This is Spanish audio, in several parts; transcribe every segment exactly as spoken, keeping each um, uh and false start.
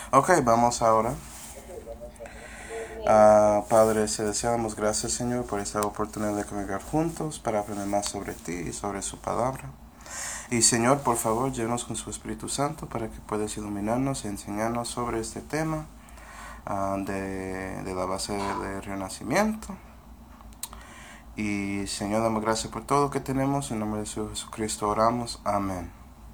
Ok, vamos ahora. Ah, Padre Celestial, damos gracias, Señor, por esta oportunidad de congregar juntos para aprender más sobre ti y sobre su palabra. Y Señor, por favor, llénanos con su Espíritu Santo para que puedas iluminarnos y enseñarnos sobre este tema uh, de, de la base del renacimiento. Y Señor, damos gracias por todo lo que tenemos. En nombre de su Jesucristo oramos. Amén.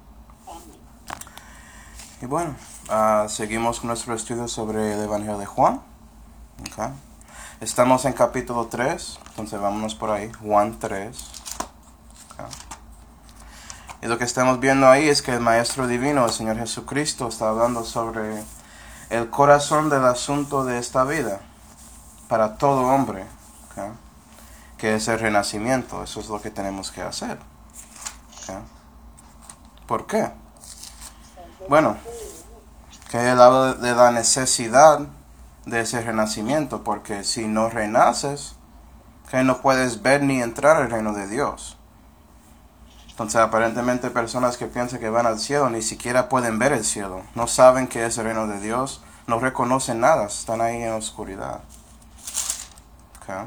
Y bueno, uh, seguimos con nuestro estudio sobre el Evangelio de Juan. Okay. Estamos en capítulo tres, entonces vámonos por ahí, Juan tres. Okay. Y lo que estamos viendo ahí es que el Maestro Divino, el Señor Jesucristo, está hablando sobre el corazón del asunto de esta vida para todo hombre, okay, que es el renacimiento. Eso es lo que tenemos que hacer. Okay. ¿Por qué? Bueno, que él habla de la necesidad de ese renacimiento, porque si no renaces, que no puedes ver ni entrar al reino de Dios. Entonces aparentemente personas que piensan que van al cielo ni siquiera pueden ver el cielo, no saben que es el reino de Dios, no reconocen nada, están ahí en la oscuridad. Okay.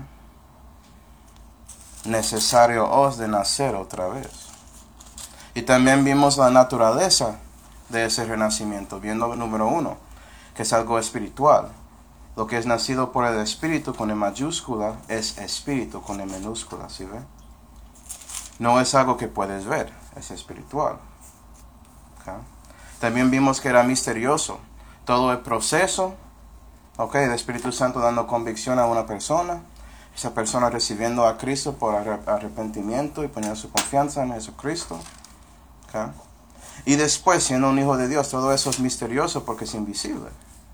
Necesario os de nacer otra vez. Y también vimos la naturaleza de ese renacimiento, viendo número uno, que es algo espiritual. Lo que es nacido por el espíritu con E mayúscula es espíritu con E minúscula, ¿sí ve? No es algo que puedes ver, es espiritual. Okay. También vimos que era misterioso. Todo el proceso, okay, el Espíritu Santo dando convicción a una persona, esa persona recibiendo a Cristo por arrepentimiento y poniendo su confianza en Jesucristo. Okay. Y después, siendo un hijo de Dios, todo eso es misterioso porque es invisible.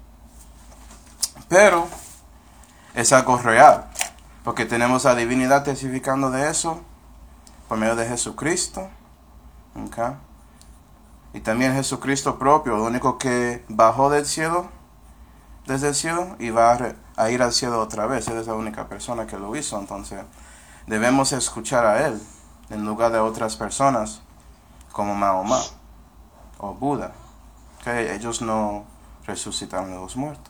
Pero es algo real, porque tenemos la divinidad testificando de eso por medio de Jesucristo. Okay. Y también Jesucristo propio, lo único que bajó del cielo, desde el cielo, y va a, a ir al cielo otra vez. Él es la única persona que lo hizo. Entonces debemos escuchar a Él en lugar de otras personas como Mahoma o Buda. Okay. Ellos no resucitaron de los muertos.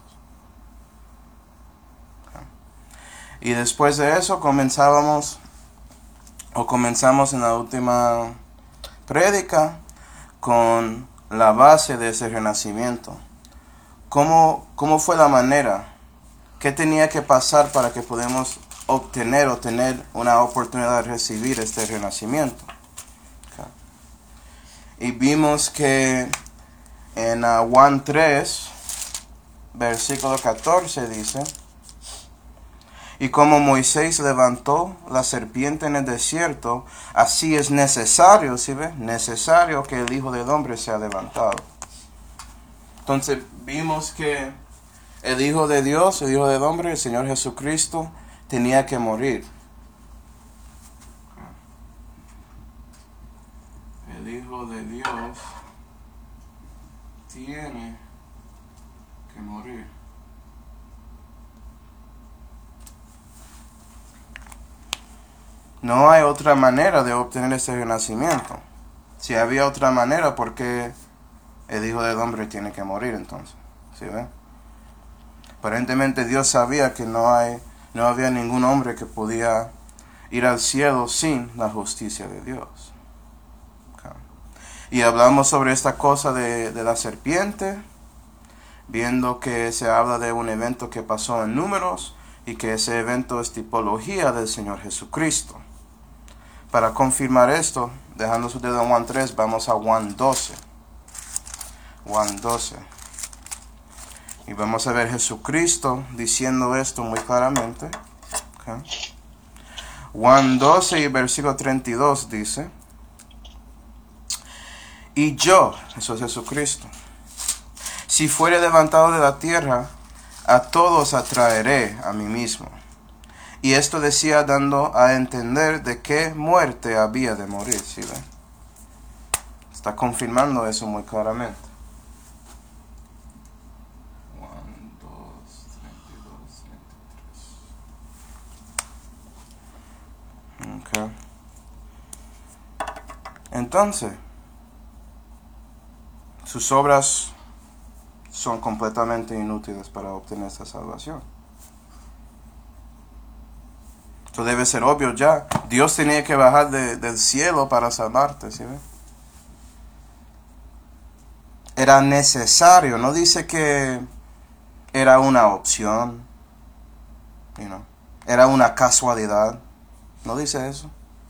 Y después de eso comenzábamos, o comenzamos en la última prédica con la base de ese renacimiento. ¿Cómo, cómo fue la manera? ¿Qué tenía que pasar para que podamos obtener o tener una oportunidad de recibir este renacimiento? Okay. Y vimos que en uh, Juan tres, versículo catorce dice: y como Moisés levantó la serpiente en el desierto, así es necesario, ¿sí ve? Necesario que el Hijo del Hombre sea levantado. Entonces vimos que el Hijo de Dios, el Hijo del Hombre, el Señor Jesucristo, tenía que morir. El Hijo de Dios tiene que morir. No hay otra manera de obtener ese renacimiento. Si había otra manera, ¿por qué el Hijo del Hombre tiene que morir entonces? ¿Sí ve? Aparentemente Dios sabía que no hay, no había ningún hombre que podía ir al cielo sin la justicia de Dios. Okay. Y hablamos sobre esta cosa de, de la serpiente, viendo que se habla de un evento que pasó en Números y que ese evento es tipología del Señor Jesucristo. Para confirmar esto, dejando su dedo en Juan tres, vamos a Juan doce. Juan doce. Y vamos a ver Jesucristo diciendo esto muy claramente. Okay. Juan doce y versículo treinta y dos dice: y yo, eso es Jesucristo, si fuere levantado de la tierra, a todos atraeré a mí mismo. Y esto decía dando a entender de qué muerte había de morir, ¿sí ve? Está confirmando eso muy claramente. Juan dos, treinta y dos, treinta y tres. Okay. Entonces, sus obras son completamente inútiles para obtener esta salvación. Esto debe ser obvio ya. Dios tenía que bajar de, del cielo para salvarte, ¿sí ven? Era necesario, no dice que era una opción, you know, era una casualidad, no dice eso.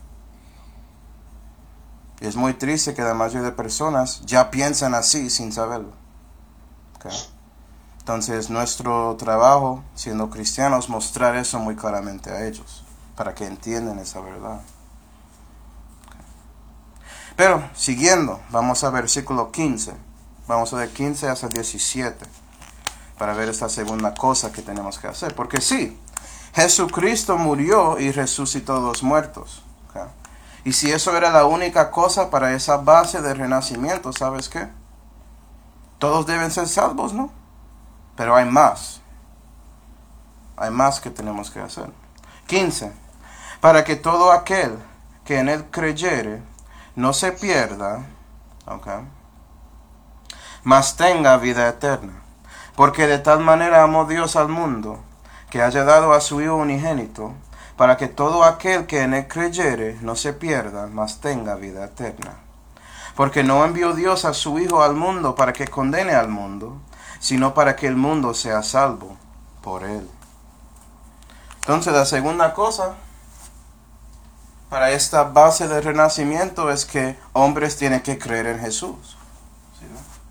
Y es muy triste que la mayoría de personas ya piensan así sin saberlo. Okay. Entonces nuestro trabajo, siendo cristianos, mostrar eso muy claramente a ellos, para que entiendan esa verdad. Okay. Pero, siguiendo, vamos a versículo quince. Vamos a ver quince hasta diecisiete, para ver esta segunda cosa que tenemos que hacer. Porque sí, Jesucristo murió y resucitó de los muertos. Okay. Y si eso era la única cosa para esa base de renacimiento, ¿sabes qué? Todos deben ser salvos, ¿no? Pero hay más. Hay más que tenemos que hacer. quince. Para que todo aquel que en él creyere no se pierda, okay, mas tenga vida eterna. Porque de tal manera amó Dios al mundo, que haya dado a su Hijo unigénito, para que todo aquel que en él creyere no se pierda, mas tenga vida eterna. Porque no envió Dios a su Hijo al mundo para que condene al mundo, sino para que el mundo sea salvo por él. Entonces la segunda cosa para esta base de renacimiento es que hombres tienen que creer en Jesús. ¿Sí,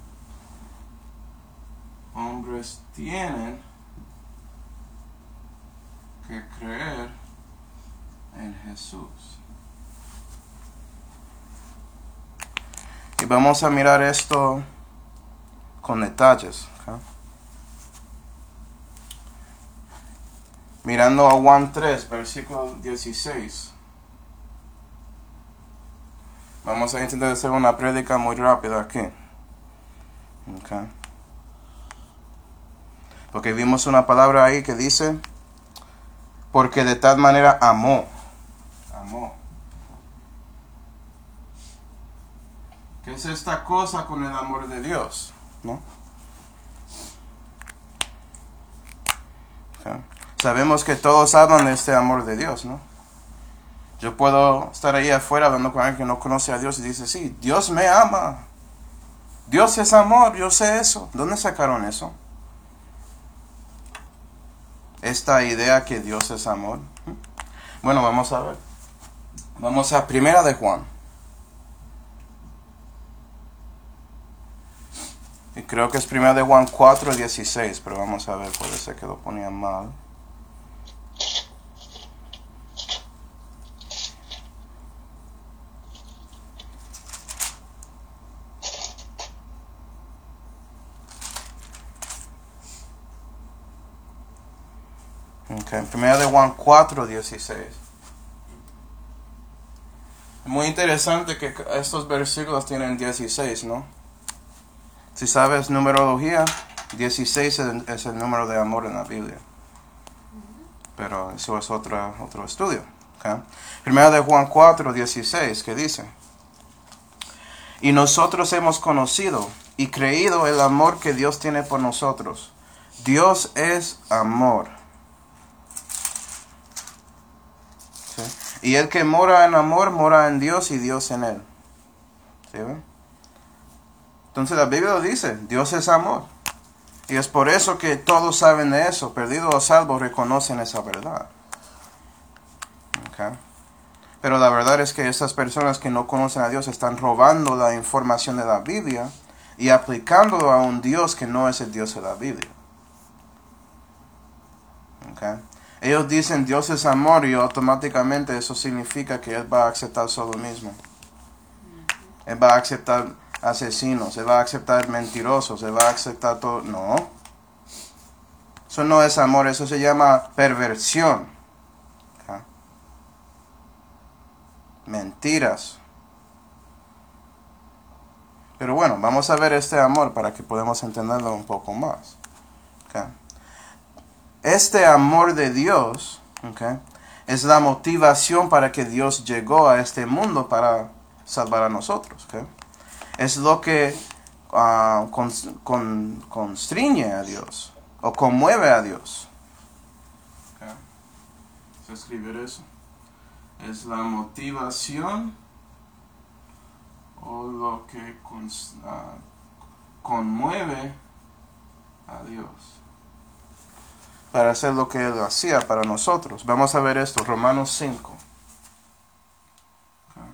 no? Hombres tienen que creer en Jesús. Y vamos a mirar esto con detalles. ¿Okay? Mirando a Juan tres, versículo dieciséis. Vamos a intentar hacer una prédica muy rápida aquí. Okay. Porque vimos una palabra ahí que dice, porque de tal manera amó. Amó. ¿Qué es esta cosa con el amor de Dios? ¿No? Okay. Sabemos que todos hablan de este amor de Dios, ¿no? Yo puedo estar ahí afuera hablando con alguien que no conoce a Dios y dice, sí, Dios me ama. Dios es amor, yo sé eso. ¿Dónde sacaron eso? Esta idea que Dios es amor. Bueno, vamos a ver. Vamos a Primera de Juan. Y creo que es Primera de Juan cuatro dieciséis, pero vamos a ver, puede ser que lo ponía mal. Okay. Primera de Juan cuatro dieciséis. Muy interesante que estos versículos tienen dieciséis, ¿no? Si sabes numerología, dieciséis es el número de amor en la Biblia. Pero eso es otro, otro estudio. Okay. Primera de Juan cuatro dieciséis, que dice, y nosotros hemos conocido y creído el amor que Dios tiene por nosotros. Dios es amor. ¿Sí? Y el que mora en amor, mora en Dios y Dios en él. ¿Sí ven? Entonces la Biblia lo dice, Dios es amor. Y es por eso que todos saben de eso, perdidos o salvos reconocen esa verdad. Okay. Pero la verdad es que esas personas que no conocen a Dios están robando la información de la Biblia y aplicándolo a un Dios que no es el Dios de la Biblia. Okay. Ellos dicen Dios es amor y automáticamente eso significa que Él va a aceptar solo mismo. Él va a aceptar asesinos, Él va a aceptar mentirosos, Él va a aceptar todo. No. Eso no es amor, eso se llama perversión. Okay. Mentiras. Pero bueno, vamos a ver este amor para que podamos entenderlo un poco más. Okay. Este amor de Dios, okay, es la motivación para que Dios llegó a este mundo para salvar a nosotros. Okay. Es lo que uh, con, con, constriñe a Dios o conmueve a Dios. Okay. Vamos a escribir eso. Es la motivación o lo que con, uh, conmueve a Dios para hacer lo que Él hacía para nosotros. Vamos a ver esto, Romanos cinco. Okay.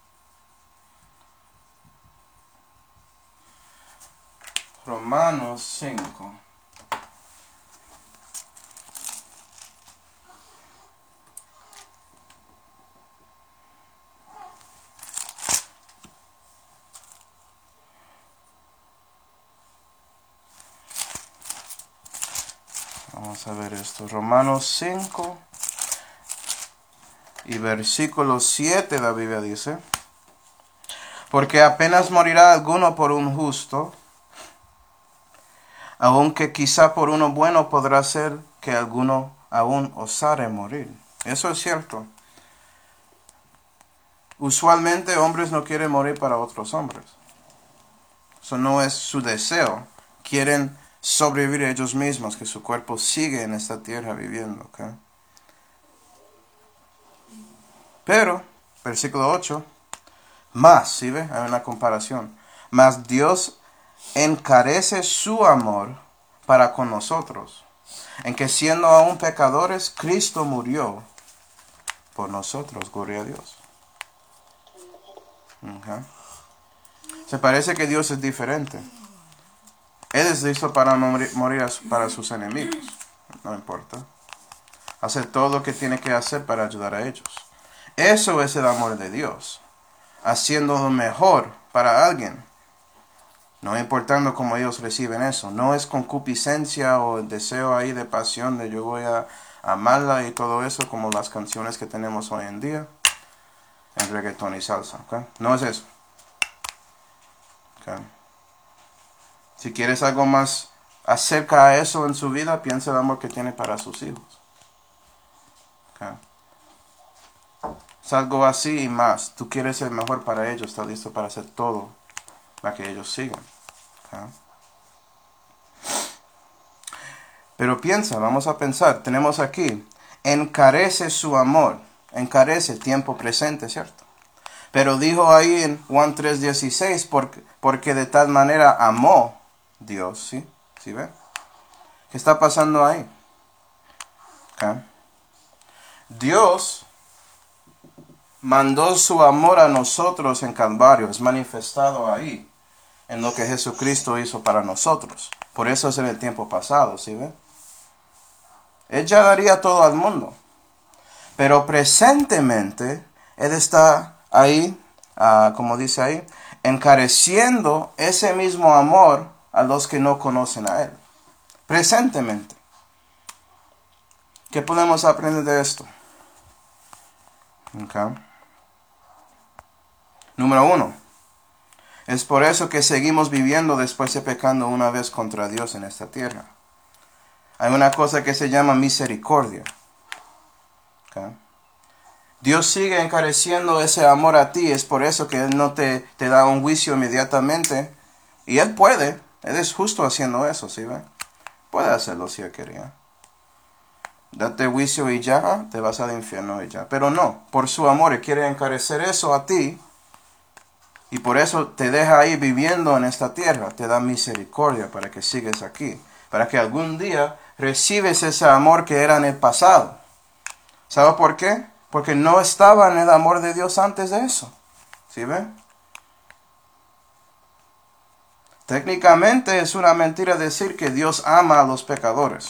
Romanos cinco. Vamos a ver esto. Romanos cinco y versículo siete la Biblia dice: porque apenas morirá alguno por un justo, aunque quizá por uno bueno podrá ser que alguno aún osare morir. Eso es cierto. Usualmente hombres no quieren morir para otros hombres. Eso no es su deseo. Quieren sobrevivir ellos mismos, que su cuerpo sigue en esta tierra viviendo. ¿Okay? Pero, versículo ocho, más, ¿sí ve? Hay una comparación. Mas Dios encarece su amor para con nosotros, en que siendo aún pecadores, Cristo murió por nosotros. Gloria a Dios. Okay. Se parece que Dios es diferente. Él es listo para morir, morir para sus enemigos. No importa. Hacer todo lo que tiene que hacer para ayudar a ellos. Eso es el amor de Dios. Haciendo lo mejor para alguien. No importando cómo ellos reciben eso. No es concupiscencia o el deseo ahí de pasión de yo voy a amarla y todo eso, como las canciones que tenemos hoy en día en reggaetón y salsa. ¿Okay? No es eso. Okay. Si quieres algo más acerca a eso en su vida, piensa el amor que tiene para sus hijos. Okay. Es algo así y más. Tú quieres el mejor para ellos, estás listo para hacer todo para que ellos sigan. Okay. Pero piensa, vamos a pensar, tenemos aquí, encarece su amor, encarece, tiempo presente, ¿cierto? Pero dijo ahí en Juan tres dieciséis, porque, porque de tal manera amó Dios, ¿sí? ¿Sí ve? ¿Qué está pasando ahí? Okay. Dios mandó su amor a nosotros en Calvario, es manifestado ahí, en lo que Jesucristo hizo para nosotros. Por eso es en el tiempo pasado, ¿sí ve? Él ya daría todo al mundo. Pero presentemente, Él está ahí, uh, como dice ahí, encareciendo ese mismo amor a los que no conocen a Él. Presentemente. ¿Qué podemos aprender de esto? Okay. Número uno. Es por eso que seguimos viviendo después de pecando una vez contra Dios en esta tierra. Hay una cosa que se llama misericordia. Okay. Dios sigue encareciendo ese amor a ti. Es por eso que Él no te, te da un juicio inmediatamente. Y Él puede. Él es justo haciendo eso, ¿sí ve? Puede hacerlo si Él quería. Date juicio y ya, te vas al infierno y ya. Pero no, por su amor Él quiere encarecer eso a ti. Y por eso te deja ahí viviendo en esta tierra. Te da misericordia para que sigas aquí. Para que algún día recibes ese amor que era en el pasado. ¿Sabe por qué? Porque no estaba en el amor de Dios antes de eso. ¿Sí ven? Técnicamente es una mentira decir que Dios ama a los pecadores.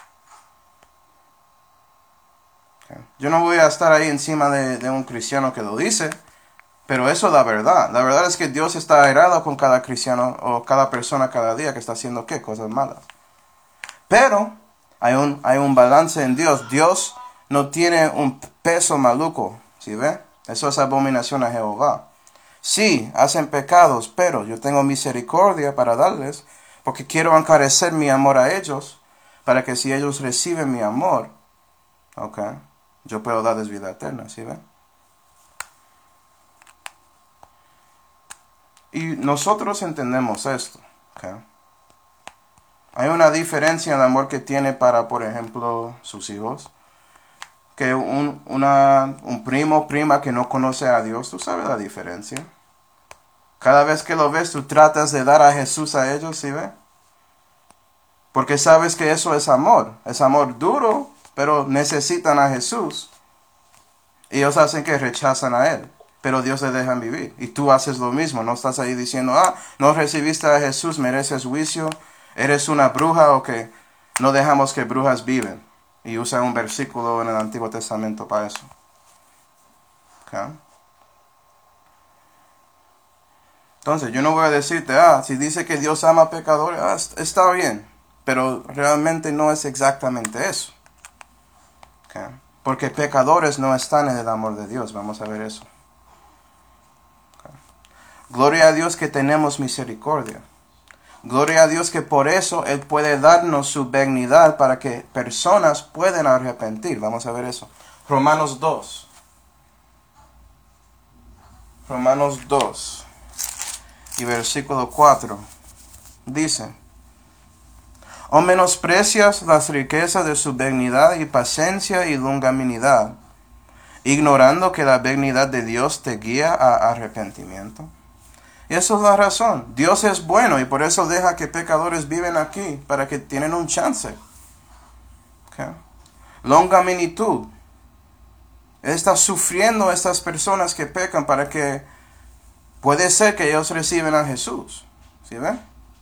Okay. Yo no voy a estar ahí encima de, de un cristiano que lo dice. Pero eso es la verdad. La verdad es que Dios está airado con cada cristiano o cada persona cada día que está haciendo ¿qué? Cosas malas. Pero hay un, hay un balance en Dios. Dios no tiene un peso maluco. ¿Sí ve? Eso es abominación a Jehová. Sí, hacen pecados, pero yo tengo misericordia para darles, porque quiero encarecer mi amor a ellos, para que si ellos reciben mi amor, okay, yo puedo darles vida eterna. ¿Sí ve? Y nosotros entendemos esto. ¿Okay? Hay una diferencia en el amor que tiene para, por ejemplo, sus hijos. Que un, una, un primo, prima que no conoce a Dios, tú sabes la diferencia. Cada vez que lo ves, tú tratas de dar a Jesús a ellos, ¿sí ve? Porque sabes que eso es amor. Es amor duro, pero necesitan a Jesús. Y ellos hacen que rechazan a Él. Pero Dios les deja vivir. Y tú haces lo mismo. No estás ahí diciendo, ah, no recibiste a Jesús, mereces juicio. Eres una bruja o que no dejamos que brujas viven. Y usa un versículo en el Antiguo Testamento para eso. ¿Okay? Entonces, yo no voy a decirte, ah, si dice que Dios ama a pecadores, ah, está bien. Pero realmente no es exactamente eso. ¿Okay? Porque pecadores no están en el amor de Dios. Vamos a ver eso. ¿Okay? Gloria a Dios que tenemos misericordia. Gloria a Dios que por eso Él puede darnos su benignidad para que personas puedan arrepentir. Vamos a ver eso. Romanos dos. Romanos dos. Y versículo cuatro. Dice: ¿O menosprecias las riquezas de su benignidad y paciencia y longanimidad, ignorando que la benignidad de Dios te guía a arrepentimiento? Y esa es la razón. Dios es bueno y por eso deja que pecadores viven aquí, para que tienen un chance. Okay. Longanimitud. Él está sufriendo a estas personas que pecan para que puede ser que ellos reciban a Jesús. ¿Sí ven?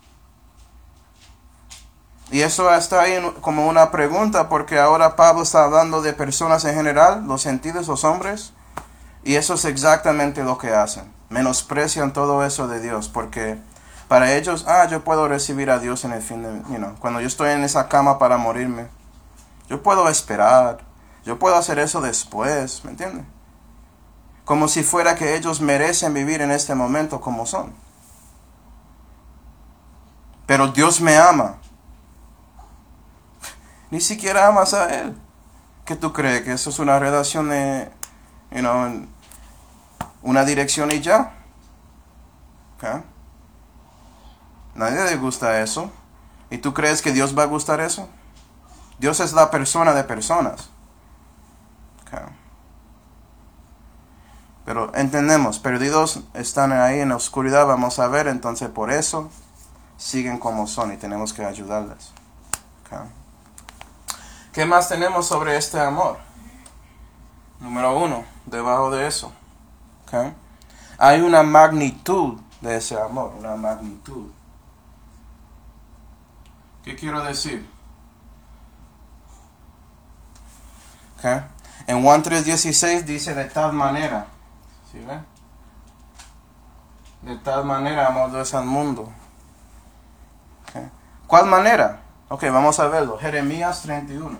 Y eso está ahí como una pregunta, porque ahora Pablo está hablando de personas en general, los gentiles, los hombres, y eso es exactamente lo que hacen. Menosprecian todo eso de Dios, porque para ellos, ah, yo puedo recibir a Dios en el fin de, you know, cuando yo estoy en esa cama para morirme, yo puedo esperar, yo puedo hacer eso después, ¿me entiendes? Como si fuera que ellos merecen vivir en este momento como son. Pero Dios me ama. Ni siquiera amas a Él. ¿Qué tú crees? ¿Que eso es una relación de, you know, una dirección y ya? ¿Okay? Nadie le gusta eso. ¿Y tú crees que Dios va a gustar eso? Dios es la persona de personas. Okay. Pero entendemos, perdidos están ahí en la oscuridad, vamos a ver, entonces por eso siguen como son y tenemos que ayudarles. Okay. ¿Qué más tenemos sobre este amor? Número uno, debajo de eso. Okay. Hay una magnitud de ese amor, una magnitud. ¿Qué quiero decir? Okay. En Juan tres dieciséis dice de tal manera. ¿Sí ven? De tal manera amó Dios al mundo. Okay. ¿Cuál manera? Ok, vamos a verlo. Jeremías treinta y uno.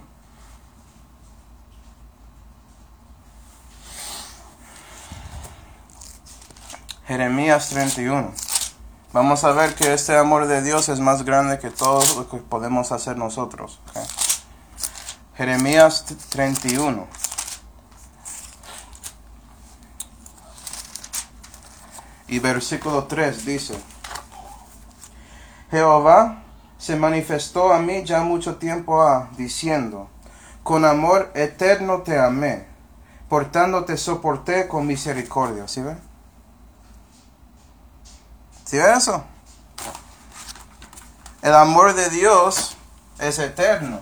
Jeremías treinta y uno. Vamos a ver que este amor de Dios es más grande que todo lo que podemos hacer nosotros. Okay. Jeremías treinta y uno. Y versículo tres dice: Jehová se manifestó a mí ya mucho tiempo ha, diciendo: con amor eterno te amé, por tanto te soporté con misericordia. ¿Sí ven? ¿Sí ven eso? El amor de Dios es eterno.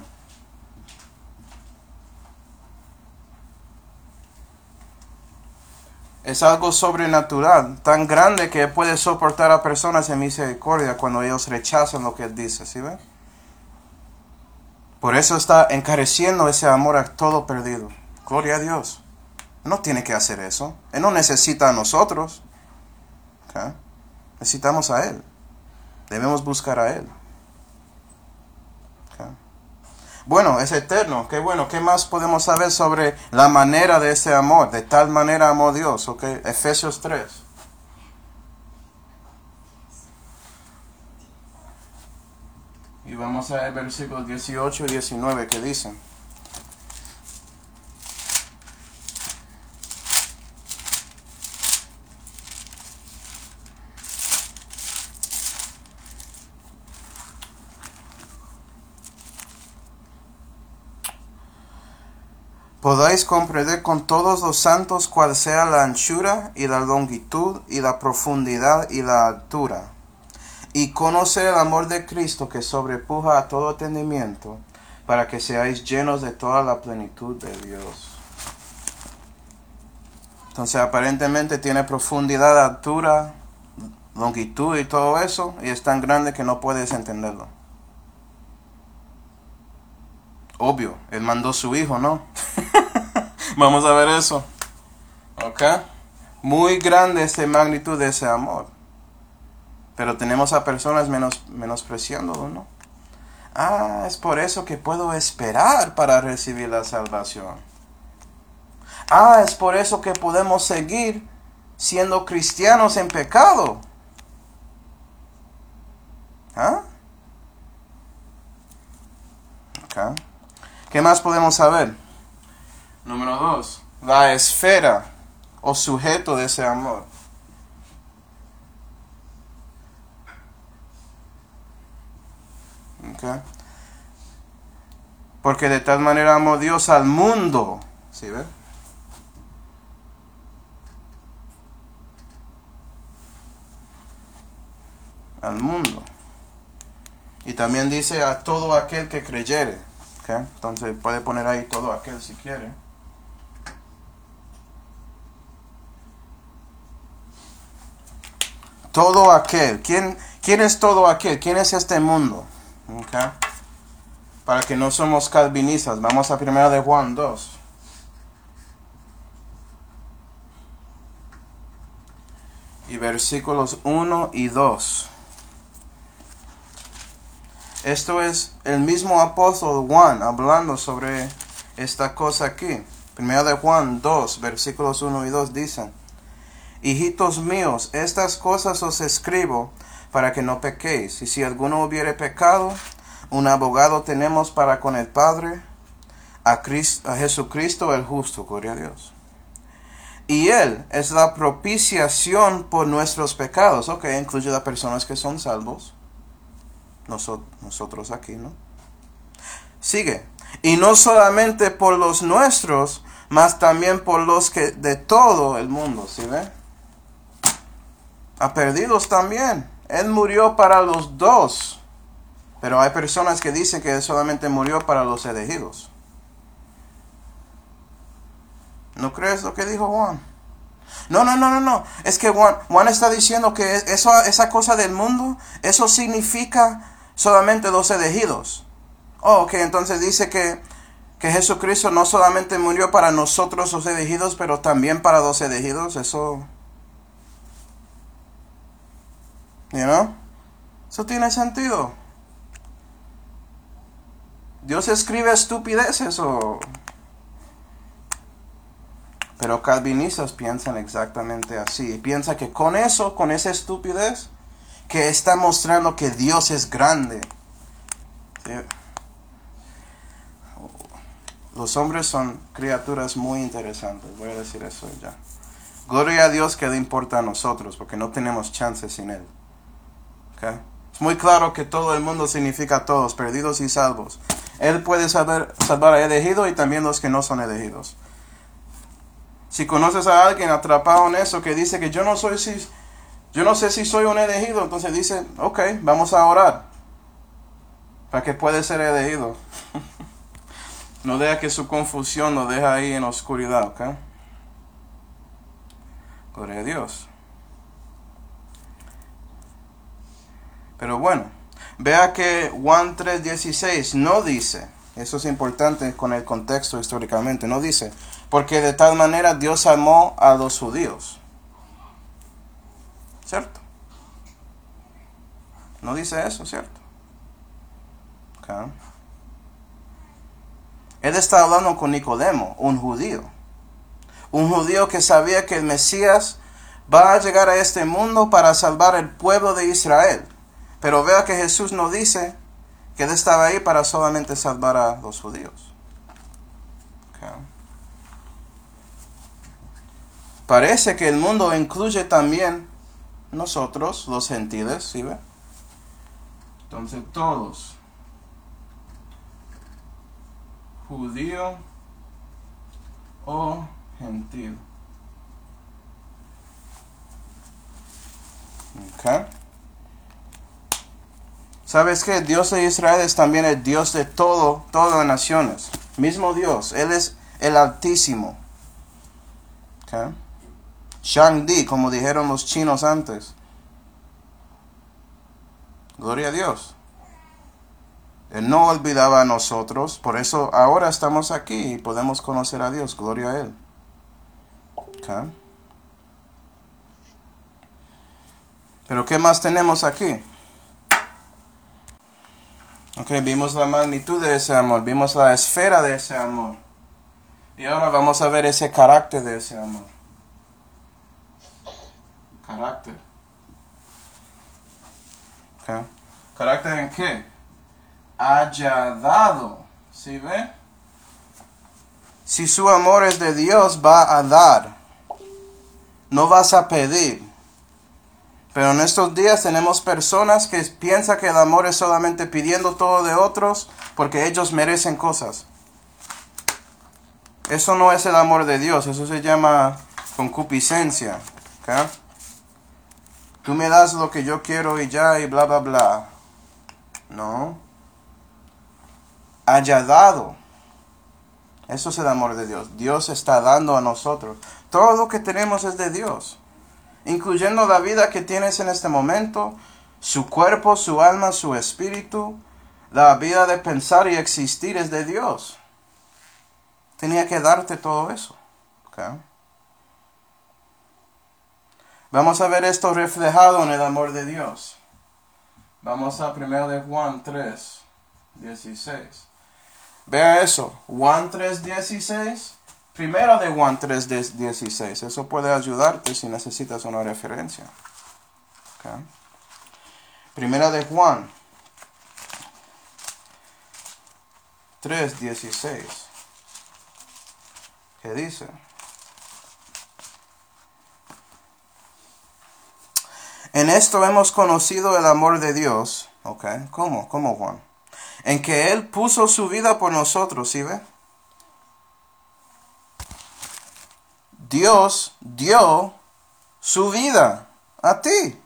Es algo sobrenatural, tan grande que puede soportar a personas en misericordia cuando ellos rechazan lo que Él dice, ¿sí ven? Por eso está encareciendo ese amor a todo perdido. Gloria a Dios. No tiene que hacer eso. Él no necesita a nosotros. ¿Okay? Necesitamos a Él. Debemos buscar a Él. ¿Okay? Bueno, es eterno. Qué bueno. ¿Qué más podemos saber sobre la manera de ese amor? De tal manera amó Dios. ¿Okay? Efesios tres. Y vamos a ver versículos dieciocho y diecinueve que dicen: podáis comprender con todos los santos cuál sea la anchura y la longitud y la profundidad y la altura, y conocer el amor de Cristo que sobrepuja a todo entendimiento, para que seáis llenos de toda la plenitud de Dios. Entonces aparentemente tiene profundidad, altura, longitud y todo eso, y es tan grande que no puedes entenderlo. Obvio, Él mandó su Hijo, ¿no? Vamos a ver eso. ¿Ok? Muy grande esta magnitud de ese amor. Pero tenemos a personas menos, menospreciándolo, ¿no? Ah, es por eso que puedo esperar para recibir la salvación. Ah, es por eso que podemos seguir siendo cristianos en pecado. ¿Ah? Okay. ¿Qué más podemos saber? Número dos. La esfera o sujeto de ese amor. Okay. Porque de tal manera amó Dios al mundo. ¿Sí ve? Al mundo. Y también dice a todo aquel que creyere. Okay. Entonces puede poner ahí todo aquel si quiere. Todo aquel. ¿Quién, quién es todo aquel? ¿Quién es este mundo? Okay. Para que no somos calvinistas. Vamos a primera de Juan dos. Y versículos uno y dos. Esto es el mismo apóstol Juan hablando sobre esta cosa aquí. Primera de Juan dos, versículos uno y dos dicen: Hijitos míos, estas cosas os escribo para que no pequéis. Y si alguno hubiere pecado, un abogado tenemos para con el Padre, a, Cristo, a Jesucristo el justo, gloria a Dios. Y Él es la propiciación por nuestros pecados. Ok, incluye a personas que son salvos. Nosot- nosotros aquí, ¿no? Sigue. Y no solamente por los nuestros, mas también por los que de todo el mundo, ¿sí ve? A perdidos también. Él murió para los dos. Pero hay personas que dicen que Él solamente murió para los elegidos. ¿No crees lo que dijo Juan? No, no, no, no, no. Es que Juan, Juan está diciendo que eso, esa cosa del mundo, eso significa solamente los elegidos. Oh, ok, entonces dice que, que Jesucristo no solamente murió para nosotros los elegidos, pero también para los elegidos. Eso, you know? Eso tiene sentido. Dios escribe estupideces o... Pero calvinistas piensan exactamente así. Piensan que con eso, con esa estupidez, que está mostrando que Dios es grande. ¿Sí? Los hombres son criaturas muy interesantes. Voy a decir eso ya. Gloria a Dios que le importa a nosotros, porque no tenemos chance sin Él. ¿Okay? Es muy claro que todo el mundo significa todos, perdidos y salvos. Él puede salvar, salvar a elegidos y también los que no son elegidos. Si conoces a alguien atrapado en eso que dice que yo no soy si, yo no sé si soy un elegido, entonces dice, ok, vamos a orar para que pueda ser elegido. No deja que su confusión lo deje ahí en la oscuridad, ok. Gloria a Dios. Pero bueno, vea que Juan tres dieciséis no dice, eso es importante con el contexto históricamente, no dice, porque de tal manera Dios amó a los judíos. ¿Cierto? No dice eso, ¿cierto? Okay. Él está hablando con Nicodemo, un judío. Un judío que sabía que el Mesías va a llegar a este mundo para salvar el pueblo de Israel. Pero vea que Jesús no dice que Él estaba ahí para solamente salvar a los judíos. Okay. Parece que el mundo incluye también nosotros, los gentiles, ¿sí ve? Entonces todos, judío o gentil. Okay. ¿Sabes qué? Dios de Israel es también el Dios de todo, todas las naciones. Mismo Dios. Él es el Altísimo. Okay. Shangdi, como dijeron los chinos antes. Gloria a Dios. Él no olvidaba a nosotros. Por eso ahora estamos aquí y podemos conocer a Dios. Gloria a Él. Okay. Pero ¿qué más tenemos aquí? Ok, vimos la magnitud de ese amor, vimos la esfera de ese amor. Y ahora vamos a ver ese carácter de ese amor. Carácter. Okay. ¿Carácter en qué? Haya dado. ¿Sí ve? Si su amor es de Dios, va a dar. No vas a pedir. Pero en estos días tenemos personas que piensan que el amor es solamente pidiendo todo de otros porque ellos merecen cosas. Eso no es el amor de Dios, eso se llama concupiscencia. ¿Okay? Tú me das lo que yo quiero y ya y bla bla bla. No. Haya dado. Eso es el amor de Dios. Dios está dando a nosotros. Todo lo que tenemos es de Dios. Incluyendo la vida que tienes en este momento, su cuerpo, su alma, su espíritu, la vida de pensar y existir es de Dios. Tenía que darte todo eso. Okay. Vamos a ver esto reflejado en el amor de Dios. Vamos a primero de Juan tres, dieciséis. Vea eso, Juan tres, dieciséis. Primero de Juan tres, dieciséis. Eso puede ayudarte si necesitas una referencia. Okay. Primera de Juan tres, dieciséis. ¿Qué dice? En esto hemos conocido el amor de Dios. Okay. ¿Cómo? ¿Cómo, Juan? En que Él puso su vida por nosotros, ¿sí ve? Dios dio su vida a ti.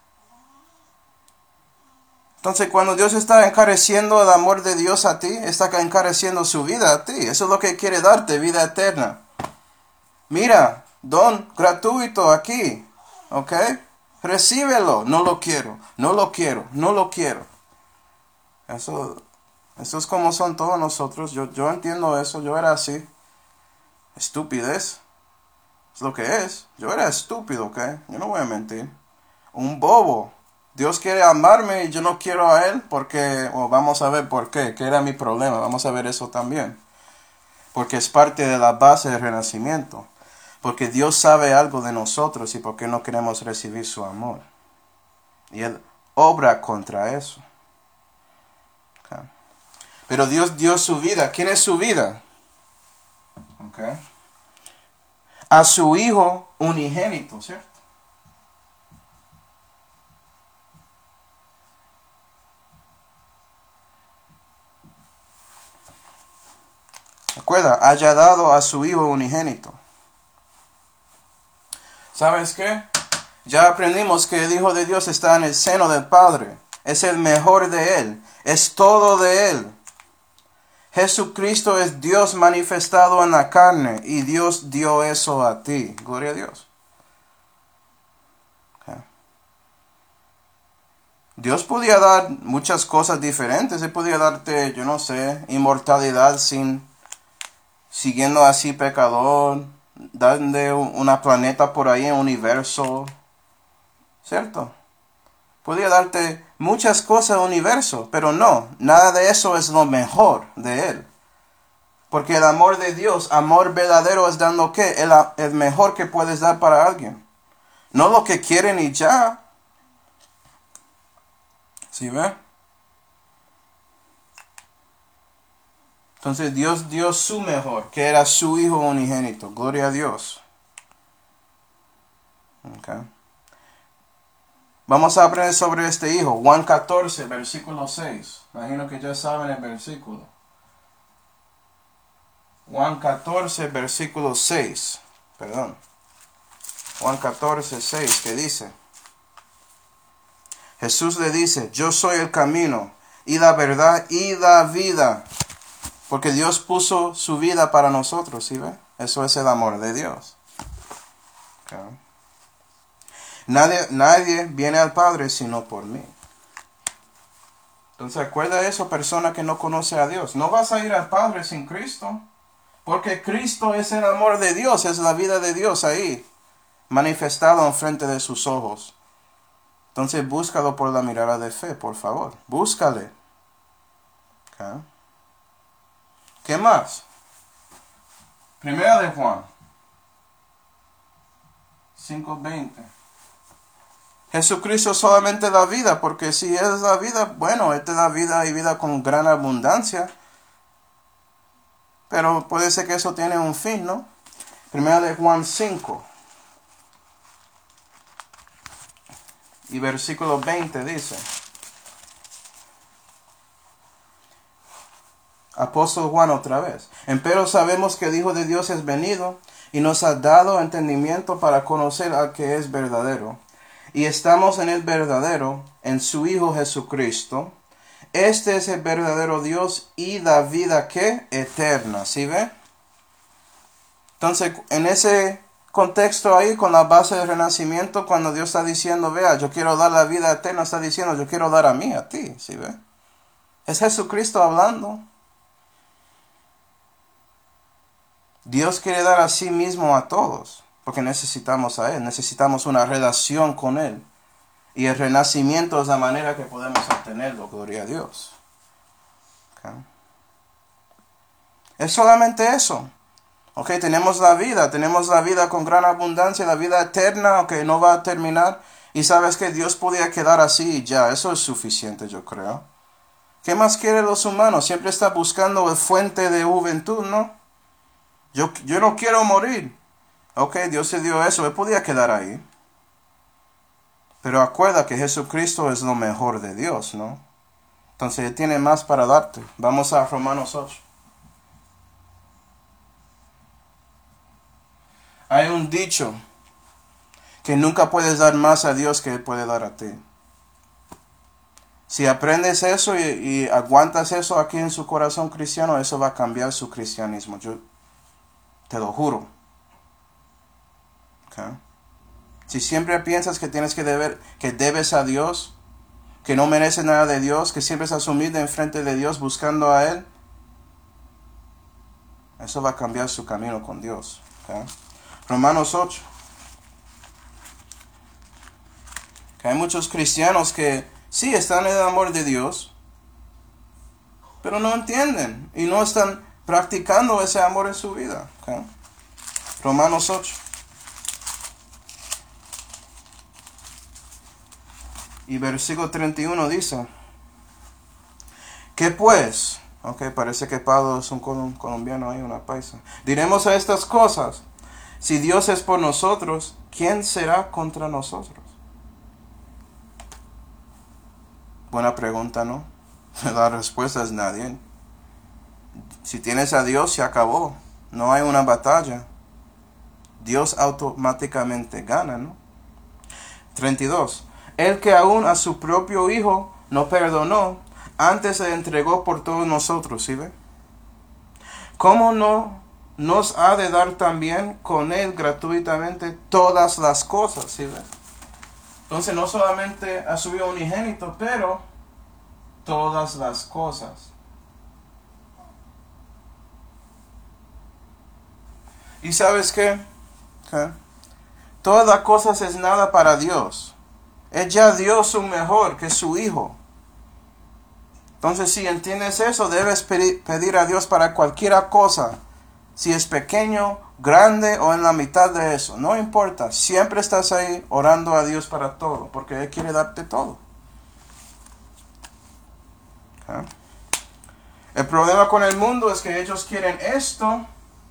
Entonces, cuando Dios está encareciendo el amor de Dios a ti, está encareciendo su vida a ti. Eso es lo que quiere darte, vida eterna. Mira, don gratuito aquí, ¿ok? Recíbelo. No lo quiero, no lo quiero, no lo quiero. Eso, eso es como son todos nosotros. Yo, yo entiendo eso, yo era así. Estupidez. Es lo que es. Yo era estúpido, ¿ok? Yo no voy a mentir. Un bobo. Dios quiere amarme y yo no quiero a Él porque... Oh, vamos a ver por qué. ¿Qué era mi problema? Vamos a ver eso también. Porque es parte de la base del renacimiento. Porque Dios sabe algo de nosotros y porque no queremos recibir su amor. Y Él obra contra eso. Okay. Pero Dios dio su vida. ¿Quién es su vida? Okay. A su Hijo unigénito, ¿cierto? Recuerda, haya dado a su Hijo unigénito. ¿Sabes qué? Ya aprendimos que el Hijo de Dios está en el seno del Padre. Es el mejor de Él. Es todo de Él. Jesucristo es Dios manifestado en la carne y Dios dio eso a ti. Gloria a Dios. Okay. Dios podía dar muchas cosas diferentes. Él podía darte, yo no sé, inmortalidad sin, siguiendo así pecador, darle una planeta por ahí en el universo. ¿Cierto? Podía darte muchas cosas del universo, pero no, nada de eso es lo mejor de Él. Porque el amor de Dios, amor verdadero, es dando ¿qué? El, el mejor que puedes dar para alguien. No lo que quieren y ya. ¿Sí ve? Entonces Dios dio su mejor, que era su Hijo unigénito. Gloria a Dios. Okay. Vamos a aprender sobre este Hijo. Juan catorce, versículo seis. Imagino que ya saben el versículo. Juan catorce, versículo seis. Perdón. Juan catorce, seis, que dice. Jesús le dice, yo soy el camino y la verdad y la vida. Porque Dios puso su vida para nosotros, ¿sí ve? Eso es el amor de Dios. Okay. Nadie, nadie viene al Padre sino por mí. Entonces, acuerda eso, persona que no conoce a Dios. No vas a ir al Padre sin Cristo. Porque Cristo es el amor de Dios, es la vida de Dios ahí, manifestado enfrente de sus ojos. Entonces, búscalo por la mirada de fe, por favor. Búscale. Okay. ¿Qué más? Primera de Juan cinco veinte. Jesucristo solamente da vida, porque si es la vida, bueno, Él te da vida y vida con gran abundancia. Pero puede ser que eso tiene un fin, ¿no? Primera de Juan cinco. Y versículo veinte dice. Apóstol Juan otra vez. Empero sabemos que el Hijo de Dios es venido y nos ha dado entendimiento para conocer al que es verdadero. Y estamos en el verdadero, en su Hijo Jesucristo. Este es el verdadero Dios y la vida que eterna, ¿sí ve? Entonces, en ese contexto ahí, con la base del renacimiento, cuando Dios está diciendo, vea, yo quiero dar la vida eterna, está diciendo, yo quiero dar a mí, a ti, ¿sí ve? Es Jesucristo hablando. Dios quiere dar a sí mismo a todos, porque necesitamos a Él, necesitamos una relación con Él. Y el renacimiento es la manera que podemos obtenerlo, gloria a Dios. Okay. Es solamente eso. Ok, tenemos la vida, tenemos la vida con gran abundancia, la vida eterna, que no va a terminar. Y sabes que Dios podía quedar así y ya, eso es suficiente, yo creo. ¿Qué más quieren los humanos? Siempre está buscando el fuente de juventud, ¿no? Yo, yo no quiero morir. Ok, Dios se dio eso, Él podía quedar ahí. Pero acuerda que Jesucristo es lo mejor de Dios, ¿no? Entonces Él tiene más para darte. Vamos a Romanos ocho. Hay un dicho que nunca puedes dar más a Dios que Él puede dar a ti. Si aprendes eso y, y aguantas eso aquí en su corazón cristiano, eso va a cambiar su cristianismo. Yo te lo juro. Okay. Si siempre piensas que tienes que deber, que debes a Dios, que no mereces nada de Dios, que siempre estás humilde enfrente de Dios buscando a Él, eso va a cambiar su camino con Dios. Okay. Romanos ocho. Que hay muchos cristianos que sí están en el amor de Dios, pero no entienden y no están practicando ese amor en su vida. Okay. Romanos ocho. Y versículo treinta y uno dice, ¿qué pues? Ok, parece que Pablo es un colombiano ahí, una paisa. Diremos a estas cosas, si Dios es por nosotros, ¿quién será contra nosotros? Buena pregunta, ¿no? La respuesta es nadie. Si tienes a Dios, se acabó. No hay una batalla. Dios automáticamente gana, ¿no? treinta y dos. El que aún a su propio Hijo no perdonó, antes se entregó por todos nosotros, ¿sí ve? ¿Cómo no nos ha de dar también con Él gratuitamente todas las cosas, ¿sí ve? Entonces no solamente ha subido unigénito, pero todas las cosas. ¿Y sabes qué? ¿Qué? Todas las cosas es nada para Dios. Es ya Dios su mejor que su Hijo. Entonces, si entiendes eso, debes pedir a Dios para cualquier cosa. Si es pequeño, grande o en la mitad de eso. No importa. Siempre estás ahí orando a Dios para todo. Porque Él quiere darte todo. ¿Okay? El problema con el mundo es que ellos quieren esto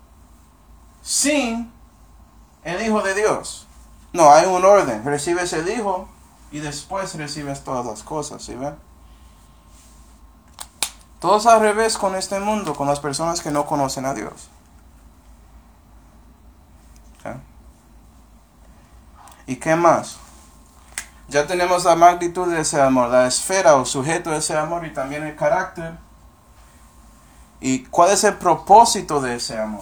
sin el Hijo de Dios. No, hay un orden. Recibes el Hijo y después recibes todas las cosas, ¿sí ven? Todo es al revés con este mundo, con las personas que no conocen a Dios. ¿Y qué más? Ya tenemos la magnitud de ese amor, la esfera o sujeto de ese amor y también el carácter. ¿Y cuál es el propósito de ese amor?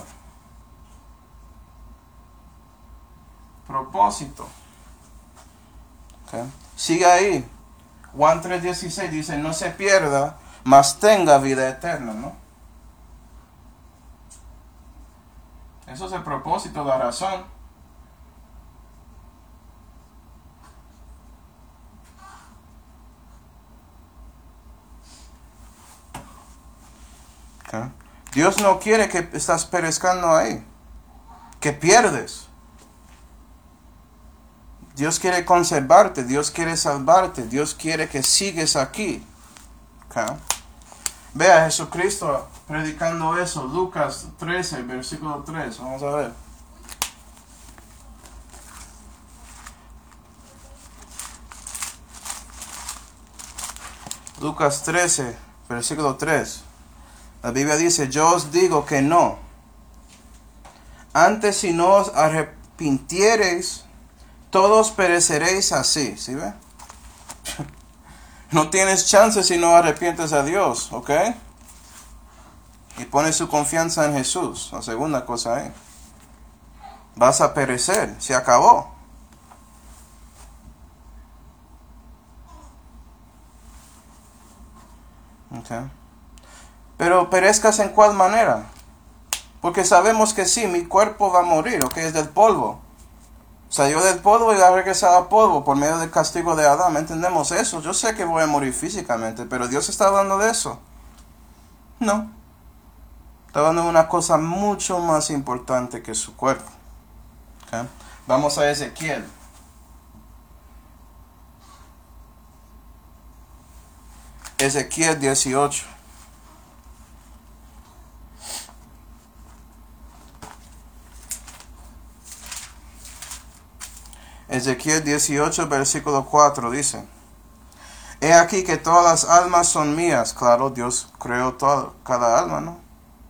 Propósito. Okay. Sigue ahí. Juan tres dieciséis dice, no se pierda, mas tenga vida eterna, ¿no? Eso es el propósito, la razón. Okay. Dios no quiere que estás perezcando ahí, que pierdes. Dios quiere conservarte, Dios quiere salvarte, Dios quiere que sigues aquí. Okay. Vea a Jesucristo predicando eso, Lucas trece, versículo tres, vamos a ver. Lucas trece, versículo tres. La Biblia dice, yo os digo que no. Antes si no os arrepintiereis, todos pereceréis así. ¿Sí ve? No tienes chance si no arrepientes a Dios, ¿ok? Y pones su confianza en Jesús. La segunda cosa ahí. Vas a perecer. Se acabó. Okay. Pero perezcas en cuál manera. Porque sabemos que sí, mi cuerpo va a morir, ¿ok? Es del polvo. Salió del polvo y ha regresado al polvo por medio del castigo de Adán. ¿Entendemos eso? Yo sé que voy a morir físicamente, pero Dios está hablando de eso. No. Está hablando de una cosa mucho más importante que su cuerpo. Okay. Vamos a Ezequiel. Ezequiel dieciocho. Ezequiel dieciocho, versículo cuatro dice, he aquí que todas las almas son mías. Claro, Dios creó toda, cada alma, ¿no?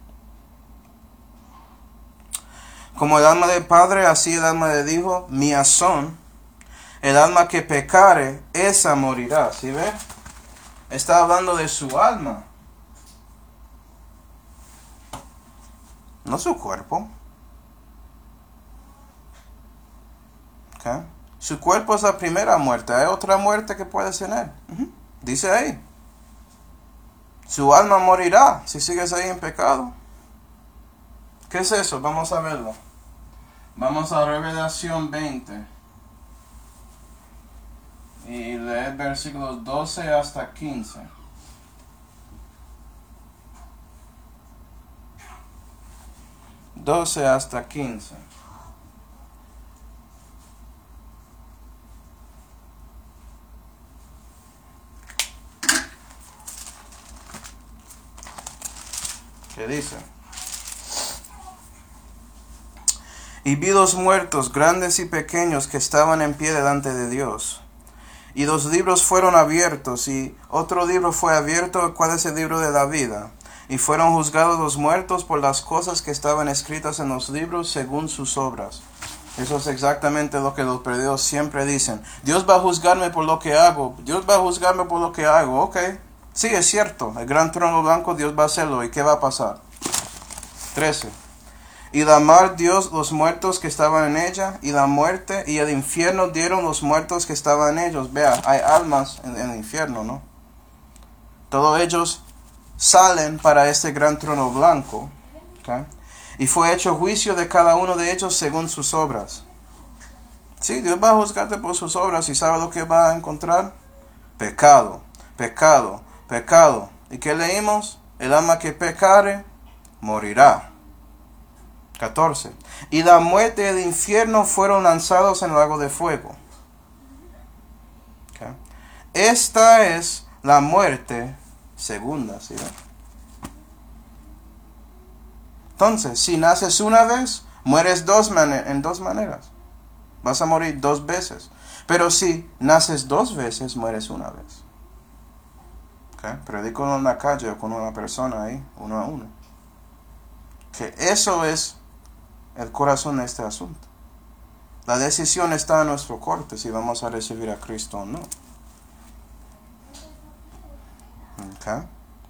Como el alma del Padre, así el alma del Hijo, mías son. El alma que pecare, esa morirá. ¿Sí ve? Está hablando de su alma. No su cuerpo. Okay. Su cuerpo es la primera muerte. Hay otra muerte que puede tener. Uh-huh. Dice ahí. Su alma morirá si sigues ahí en pecado. ¿Qué es eso? Vamos a verlo. Vamos a Revelación veinte. Y leer versículos doce hasta quince. doce hasta quince. ¿Qué dice? Y vi dos muertos, grandes y pequeños, que estaban en pie delante de Dios. Y dos libros fueron abiertos, y otro libro fue abierto, el cual es el libro de la vida. Y fueron juzgados los muertos por las cosas que estaban escritas en los libros según sus obras. Eso es exactamente lo que los perdidos siempre dicen. Dios va a juzgarme por lo que hago. Dios va a juzgarme por lo que hago. Ok. Sí, es cierto. El gran trono blanco, Dios va a hacerlo. ¿Y qué va a pasar? trece. Y la mar dio los muertos que estaban en ella, y la muerte y el infierno dieron los muertos que estaban en ellos. Vea, hay almas en, en el infierno, ¿no? Todos ellos salen para este gran trono blanco. ¿Okay? Y fue hecho juicio de cada uno de ellos según sus obras. Sí, Dios va a juzgarte por sus obras, y ¿sabe lo que va a encontrar? Pecado, pecado, pecado. ¿Y qué leímos? El alma que pecare, morirá. catorce. Y la muerte y el infierno fueron lanzados en el lago de fuego. Okay. Esta es la muerte segunda. ¿Sí? Entonces, si naces una vez, mueres dos en dos maneras. Vas a morir dos veces. Pero si naces dos veces, mueres una vez. Okay. Predico en la calle o con una persona ahí, uno a uno. Que eso es el corazón de este asunto. La decisión está en nuestro corte si vamos a recibir a Cristo o no. Okay.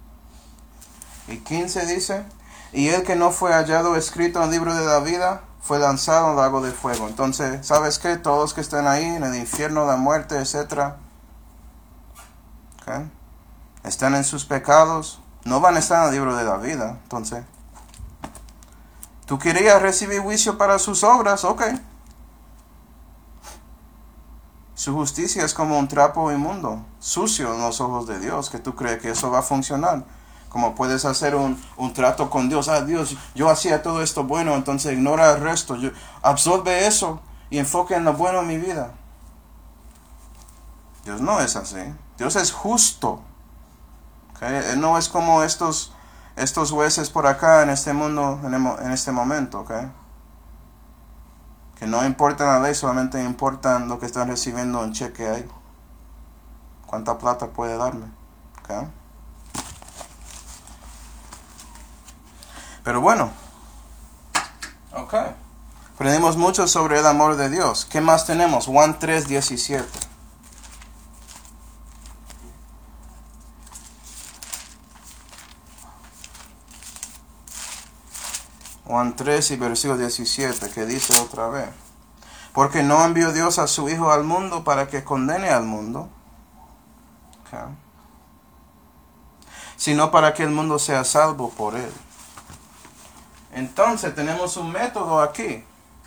Y quince dice, y el que no fue hallado escrito en el libro de la vida fue lanzado al lago de fuego. Entonces, ¿sabes qué? Todos los que están ahí en el infierno, la muerte, etcétera, okay, están en sus pecados, no van a estar en el libro de la vida. Entonces, ¿tú querías recibir juicio para sus obras? Ok. Su justicia es como un trapo inmundo, sucio en los ojos de Dios, que tú crees que eso va a funcionar. Como puedes hacer un, un trato con Dios. Ah, Dios, yo hacía todo esto bueno, entonces ignora el resto. Yo, absorbe eso y enfoque en lo bueno en mi vida. Dios no es así. Dios es justo. ¿Okay? Él no es como estos, estos jueces por acá en este mundo, en, el, en este momento. ¿Okay? Que no importa la ley, solamente importa lo que están recibiendo en cheque ahí. ¿Cuánta plata puede darme? ¿Okay? Pero bueno, ok. Aprendimos mucho sobre el amor de Dios. ¿Qué más tenemos? Juan tres, diecisiete. Juan tres y versículo diecisiete, que dice otra vez. Porque no envió Dios a su Hijo al mundo para que condene al mundo, okay, sino para que el mundo sea salvo por él. Entonces tenemos un método aquí.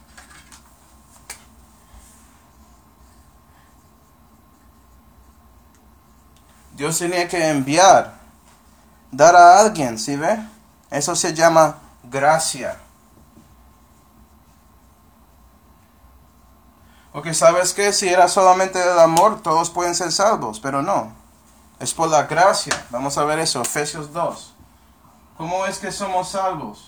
Dios tenía que enviar, dar a alguien, ¿sí ve? Eso se llama gracia. Porque sabes que si era solamente el amor, todos pueden ser salvos, pero no. Es por la gracia. Vamos a ver eso, Efesios dos. ¿Cómo es que somos salvos?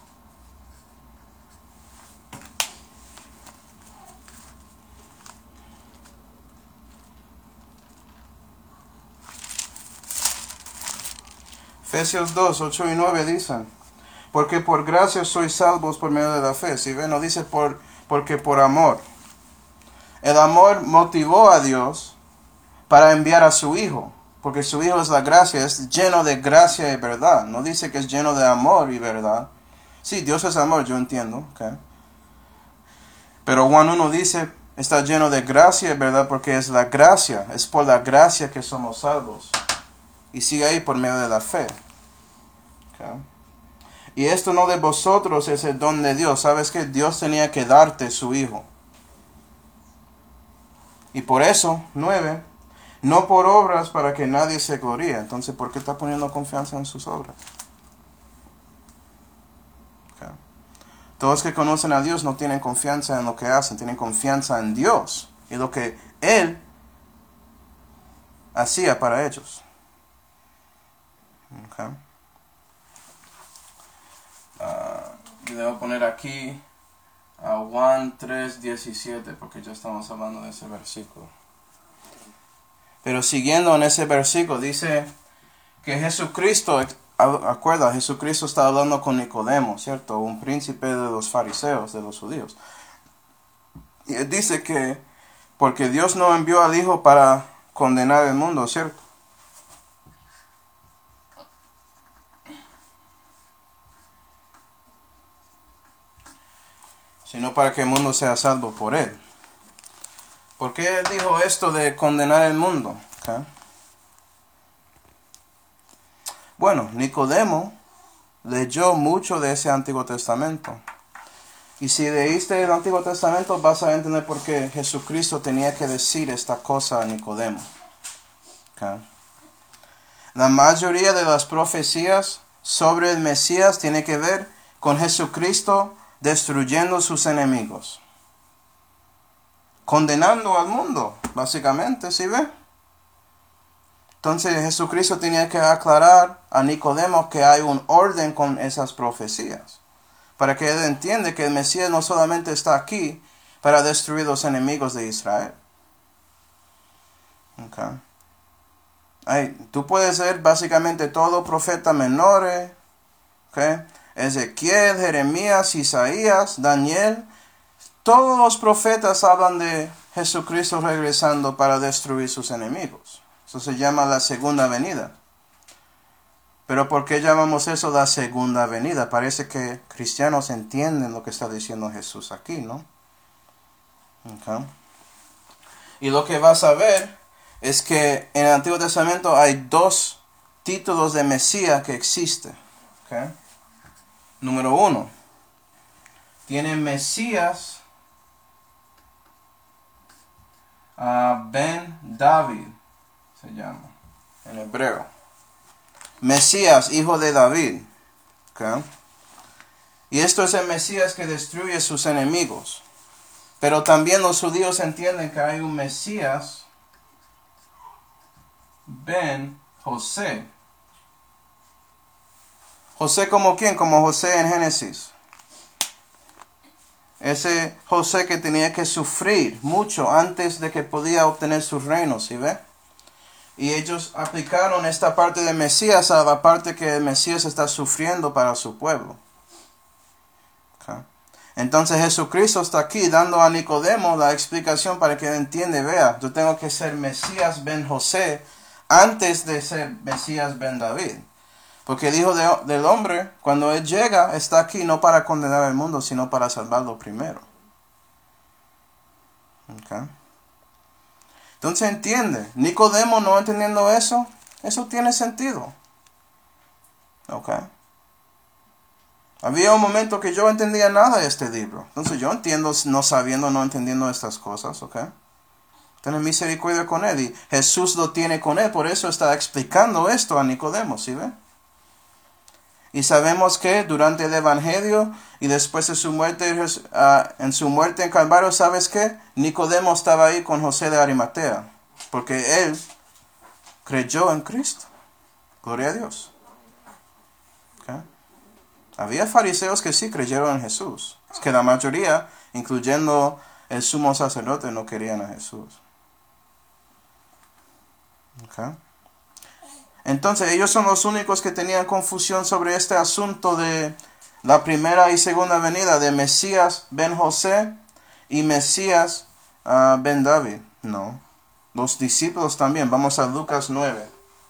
Efesios dos, ocho y nueve dicen, porque por gracia sois salvos por medio de la fe. Si ven, no dice por, porque por amor. El amor motivó a Dios para enviar a su Hijo, porque su Hijo es la gracia, es lleno de gracia y verdad. No dice que es lleno de amor y verdad. Sí, Dios es amor, yo entiendo. Okay. Pero Juan uno dice, está lleno de gracia y verdad porque es la gracia, es por la gracia que somos salvos. Y sigue ahí por medio de la fe. Okay. Y esto no de vosotros es el don de Dios. ¿Sabes qué? Dios tenía que darte su Hijo. Y por eso, nueve, no por obras para que nadie se gloríe. Entonces, ¿por qué está poniendo confianza en sus obras? Okay. Todos los que conocen a Dios no tienen confianza en lo que hacen, tienen confianza en Dios y lo que Él hacía para ellos. Okay. Uh, y debo poner aquí a uh, Juan tres, diecisiete, porque ya estamos hablando de ese versículo. Pero siguiendo en ese versículo, dice que Jesucristo, acuerda, Jesucristo está hablando con Nicodemo, ¿cierto? Un príncipe de los fariseos, de los judíos. Y él dice que porque Dios no envió al Hijo para condenar el mundo, ¿cierto? Sino para que el mundo sea salvo por él. ¿Por qué él dijo esto de condenar el mundo? ¿Okay? Bueno, Nicodemo leyó mucho de ese Antiguo Testamento. Y si leíste el Antiguo Testamento vas a entender por qué Jesucristo tenía que decir esta cosa a Nicodemo. ¿Okay? La mayoría de las profecías sobre el Mesías tiene que ver con Jesucristo destruyendo sus enemigos. Condenando al mundo, básicamente, ¿sí ve? Entonces Jesucristo tenía que aclarar a Nicodemo que hay un orden con esas profecías. Para que él entienda que el Mesías no solamente está aquí para destruir los enemigos de Israel. Okay. Ay, tú puedes ser básicamente todo profeta menores, okay, Ezequiel, Jeremías, Isaías, Daniel, Todos los profetas hablan de Jesucristo regresando para destruir sus enemigos. Eso se llama la segunda venida. Pero ¿por qué llamamos eso la segunda venida? Parece que cristianos entienden lo que está diciendo Jesús aquí, ¿no? Okay. Y lo que vas a ver es que en el Antiguo Testamento hay dos títulos de Mesías que existen. Okay. Número uno, tiene Mesías uh, Ben David, se llama en hebreo. Mesías, hijo de David. Okay. Y esto es el Mesías que destruye sus enemigos. Pero también los judíos entienden que hay un Mesías Ben José. José como quién? Como José en Génesis. Ese José que tenía que sufrir mucho antes de que podía obtener su reino, ¿sí ve? Y ellos aplicaron esta parte de Mesías a la parte que el Mesías está sufriendo para su pueblo. Okay. Entonces Jesucristo está aquí dando a Nicodemo la explicación para que él entienda. Vea, yo tengo que ser Mesías ben José antes de ser Mesías ben David. Porque el Hijo de, del Hombre, cuando Él llega, está aquí no para condenar al mundo, sino para salvarlo primero. Okay. Entonces entiende, Nicodemo no entendiendo eso, eso tiene sentido. Okay. Había un momento que yo entendía nada de este libro. Entonces yo entiendo no sabiendo, no entendiendo estas cosas. Okay. Tener misericordia con él. Y Jesús lo tiene con él, por eso está explicando esto a Nicodemo, ¿sí ve? Y sabemos que durante el Evangelio y después de su muerte, uh, en su muerte en Calvario, ¿sabes qué? Nicodemo estaba ahí con José de Arimatea, porque él creyó en Cristo. Gloria a Dios. ¿Okay? Había fariseos que sí creyeron en Jesús. Es que la mayoría, incluyendo el sumo sacerdote, no querían a Jesús. ¿Okay? Entonces ellos son los únicos que tenían confusión sobre este asunto de la primera y segunda venida de Mesías ben José y Mesías uh, ben David. No. Los discípulos también. Vamos a Lucas nueve.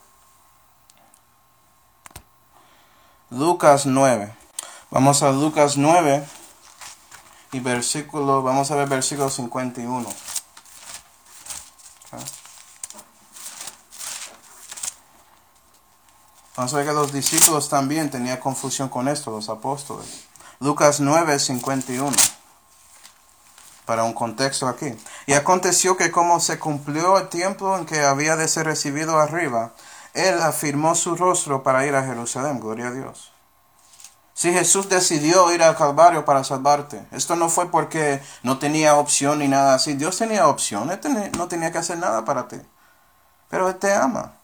Lucas nueve. Vamos a Lucas nueve y versículo, vamos a ver versículo cincuenta y uno. Okay. Vamos a ver que los discípulos también tenían confusión con esto, los apóstoles. Lucas nueve, cincuenta y uno. Para un contexto aquí. Y aconteció que como se cumplió el tiempo en que había de ser recibido arriba, él afirmó su rostro para ir a Jerusalén. Gloria a Dios. Si Jesús decidió ir al Calvario para salvarte, esto no fue porque no tenía opción ni nada así. Dios tenía opción, él tenía, no tenía que hacer nada para ti. Pero Él te ama.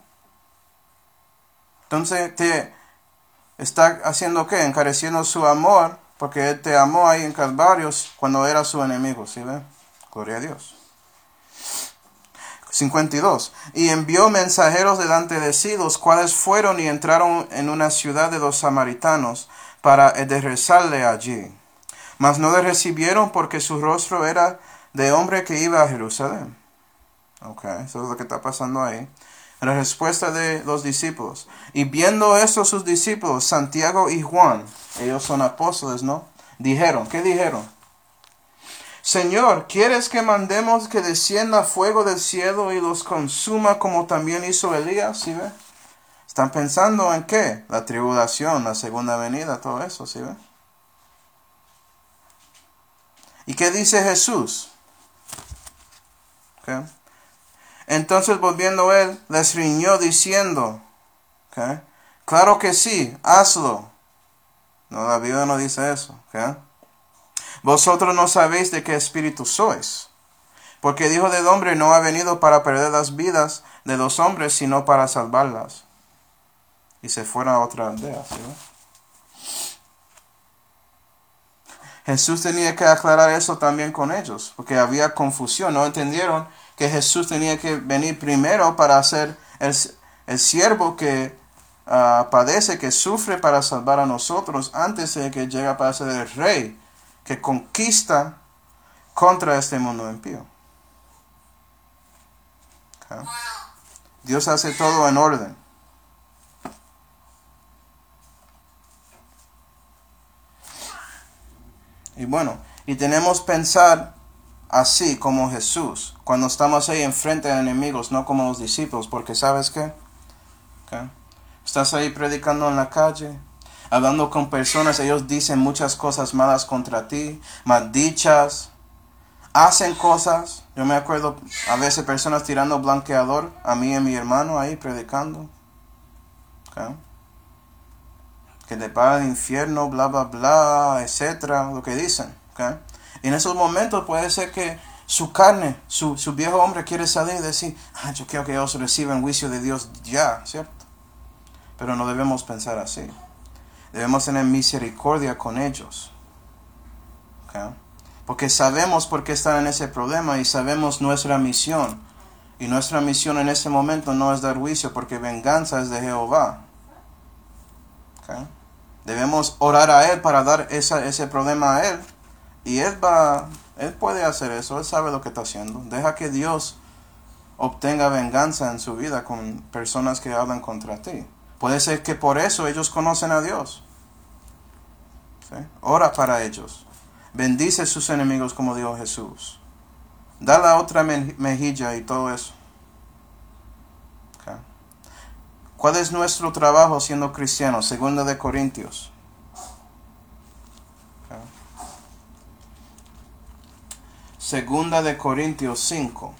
Entonces te está haciendo ¿qué? Encareciendo su amor, porque Él te amó ahí en Calvario cuando era su enemigo, ¿sí ve? Gloria a Dios. cincuenta y dos. Y envió mensajeros delante de sí, los cuales fueron y entraron en una ciudad de los samaritanos para enderezarle allí. Mas no le recibieron porque su rostro era de hombre que iba a Jerusalén. Ok, eso es lo que está pasando ahí. La respuesta de los discípulos. Y viendo esto sus discípulos, Santiago y Juan, ellos son apóstoles, ¿no? Dijeron, ¿qué dijeron? Señor, ¿quieres que mandemos que descienda fuego del cielo y los consuma como también hizo Elías? ¿Sí ve? Están pensando en qué? La tribulación, la segunda venida, todo eso, ¿sí ve? ¿Y qué dice Jesús? ¿Okay? Entonces volviendo él, les riñó diciendo, ¿okay? Claro que sí, hazlo. No, la Biblia no dice eso. ¿Okay? Vosotros no sabéis de qué espíritu sois, porque el Hijo del Hombre no ha venido para perder las vidas de los hombres, sino para salvarlas. Y se fueron a otra aldea. ¿Sí? Jesús tenía que aclarar eso también con ellos, porque había confusión, no entendieron que Jesús tenía que venir primero para ser el, el siervo que uh, padece, que sufre para salvar a nosotros, antes de que llegue para ser el rey, que conquista contra este mundo impío. Okay. Dios hace todo en orden. Y bueno, y tenemos que pensar así como Jesús, cuando estamos ahí enfrente de enemigos, no como los discípulos, porque ¿sabes qué? Okay. Estás ahí predicando en la calle, hablando con personas, ellos dicen muchas cosas malas contra ti, maldichas, hacen cosas. Yo me acuerdo a veces personas tirando blanqueador a mí y a mi hermano ahí predicando. Okay. Que le paga el infierno, bla, bla, bla, etcétera, lo que dicen. Okay. Y en esos momentos puede ser que su carne, su, su viejo hombre quiere salir y decir, ah, yo quiero que ellos reciban juicio de Dios ya, ¿cierto? Pero no debemos pensar así. Debemos tener misericordia con ellos. Okay. Porque sabemos por qué están en ese problema y sabemos nuestra misión. Y nuestra misión en ese momento no es dar juicio, porque venganza es de Jehová. Okay. Debemos orar a Él para dar esa, ese problema a Él. Y Él va, Él puede hacer eso, Él sabe lo que está haciendo. Deja que Dios obtenga venganza en su vida con personas que hablan contra ti. Puede ser que por eso ellos conocen a Dios. ¿Sí? Ora para ellos. Bendice a sus enemigos como dijo Jesús. Da la otra mejilla y todo eso. Okay. ¿Cuál es nuestro trabajo siendo cristianos? Segunda de Corintios. Okay. Segunda de Corintios cinco.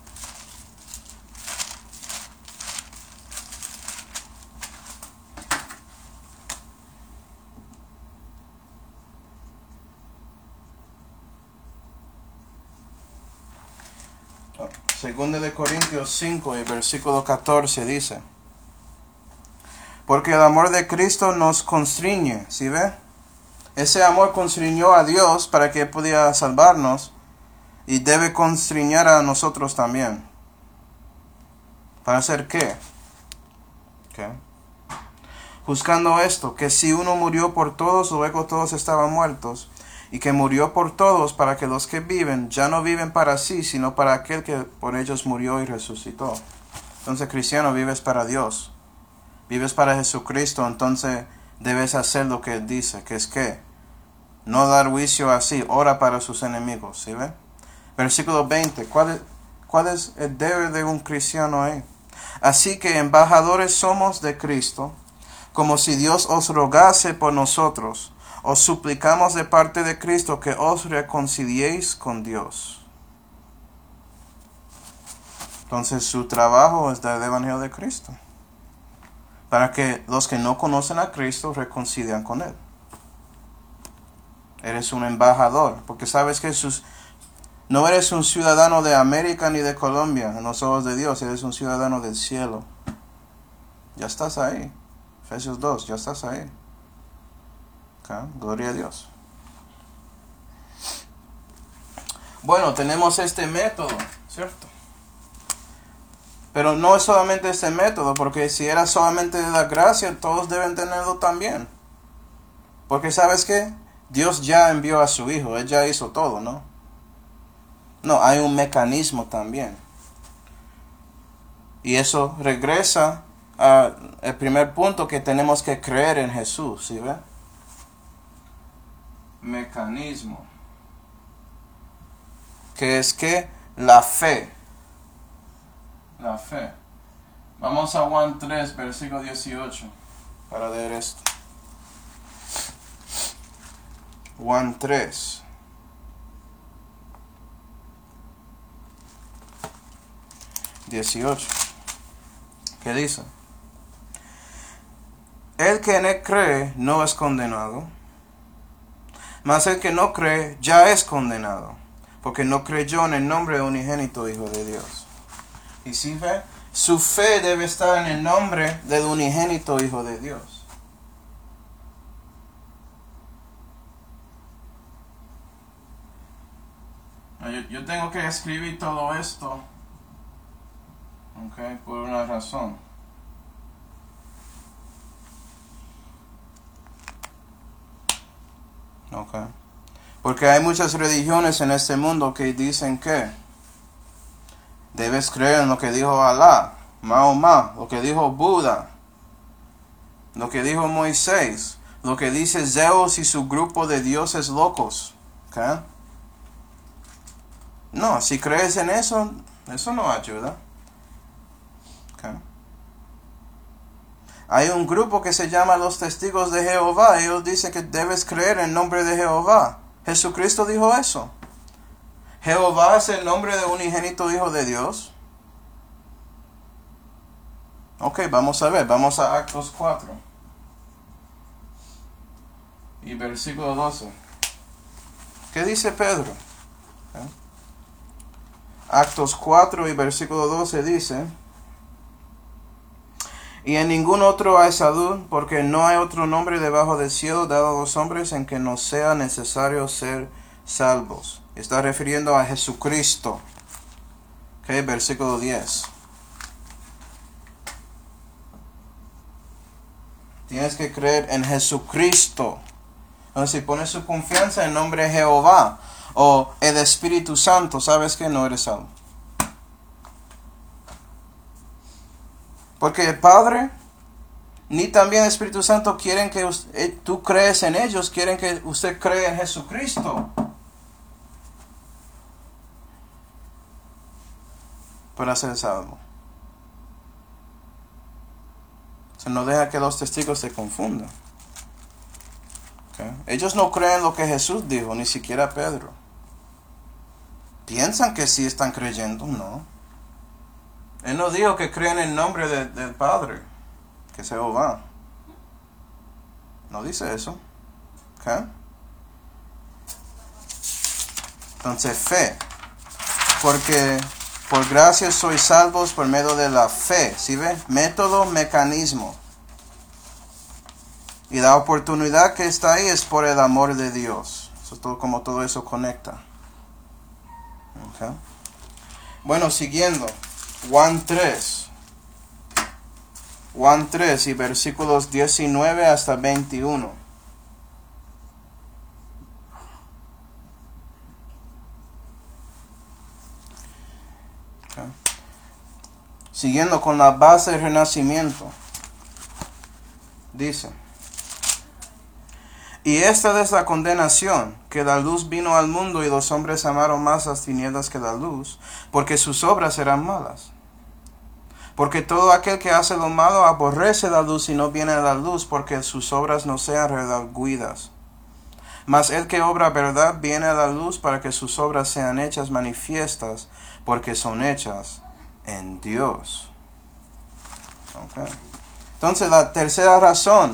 Segunda de Corintios cinco y versículo catorce dice: porque el amor de Cristo nos constriñe, ¿sí ve? Ese amor constriñó a Dios para que pudiera salvarnos y debe constriñar a nosotros también. ¿Para hacer qué? ¿Qué? Buscando esto, que si uno murió por todos, luego todos estaban muertos, y que murió por todos para que los que viven ya no viven para sí, sino para aquel que por ellos murió y resucitó. Entonces, cristiano, vives para Dios, vives para Jesucristo, entonces debes hacer lo que Él dice, que es que no dar juicio así, ora para sus enemigos, ¿sí ven? Versículo veinte, ¿cuál es, cuál es el deber de un cristiano ahí? Así que embajadores somos de Cristo, como si Dios os rogase por nosotros. Os suplicamos de parte de Cristo que os reconciliéis con Dios. Entonces su trabajo es dar el Evangelio de Cristo, para que los que no conocen a Cristo reconcilien con Él. Eres un embajador, porque sabes que sus, no eres un ciudadano de América ni de Colombia en los ojos de Dios, eres un ciudadano del cielo. Ya estás ahí. Efesios dos, ya estás ahí. Okay. Gloria a Dios. Bueno, tenemos este método, ¿cierto? Pero no es solamente este método, porque si era solamente de la gracia, todos deben tenerlo también. Porque ¿sabes qué? Dios ya envió a su Hijo, Él ya hizo todo, ¿no? No, hay un mecanismo también. Y eso regresa al primer punto, que tenemos que creer en Jesús, ¿sí ve? Mecanismo. Que es que la fe. La fe. Vamos a Juan tres, versículo dieciocho, para leer esto. Juan tres. dieciocho. ¿Qué dice? El que en él cree no es condenado, mas el que no cree ya es condenado, porque no creyó en el nombre del unigénito Hijo de Dios. Y si ve, su fe debe estar en el nombre del unigénito Hijo de Dios. Yo, yo tengo que escribir todo esto, okay, por una razón. Okay. Porque hay muchas religiones en este mundo que dicen que debes creer en lo que dijo Alá, Mahoma, lo que dijo Buda, lo que dijo Moisés, lo que dice Zeus y su grupo de dioses locos. ¿Okay? No, si crees en eso, eso no ayuda. ¿Okay? Hay un grupo que se llama los testigos de Jehová. Ellos dicen que debes creer en nombre de Jehová. Jesucristo dijo eso. Jehová es el nombre de un unigénito Hijo de Dios. Ok, vamos a ver. Vamos a Actos cuatro. Y versículo doce. ¿Qué dice Pedro? ¿Eh? Actos cuatro y versículo doce dice: y en ningún otro hay salud, porque no hay otro nombre debajo del cielo dado a los hombres en que no sea necesario ser salvos. Está refiriendo a Jesucristo. Okay, versículo diez. Tienes que creer en Jesucristo. Entonces, si pones su confianza en nombre de Jehová o el Espíritu Santo, sabes que no eres salvo. Porque el Padre ni también el Espíritu Santo quieren que usted, tú crees en ellos, quieren que usted crea en Jesucristo para ser salvo. O sea, no deja que los testigos se confundan. ¿Okay? Ellos no creen lo que Jesús dijo, ni siquiera Pedro. Piensan que sí están creyendo, no. Él no dijo que creen en el nombre de, del Padre, que es Jehová. No dice eso. ¿Okay? Entonces, fe. Porque por gracia sois salvos por medio de la fe. ¿Sí ve? Método, mecanismo. Y la oportunidad que está ahí es por el amor de Dios. Eso es todo, como todo eso conecta. ¿Okay? Bueno, siguiendo. Juan tres. Juan tres y versículos diecinueve hasta veintiuno. Okay. Siguiendo con la base del renacimiento. Dice: y esta es la condenación, que la luz vino al mundo y los hombres amaron más las tinieblas que la luz, porque sus obras eran malas. Porque todo aquel que hace lo malo aborrece la luz y no viene a la luz, porque sus obras no sean redargüidas. Mas el que obra verdad viene a la luz para que sus obras sean hechas manifiestas, porque son hechas en Dios. Okay. Entonces la tercera razón,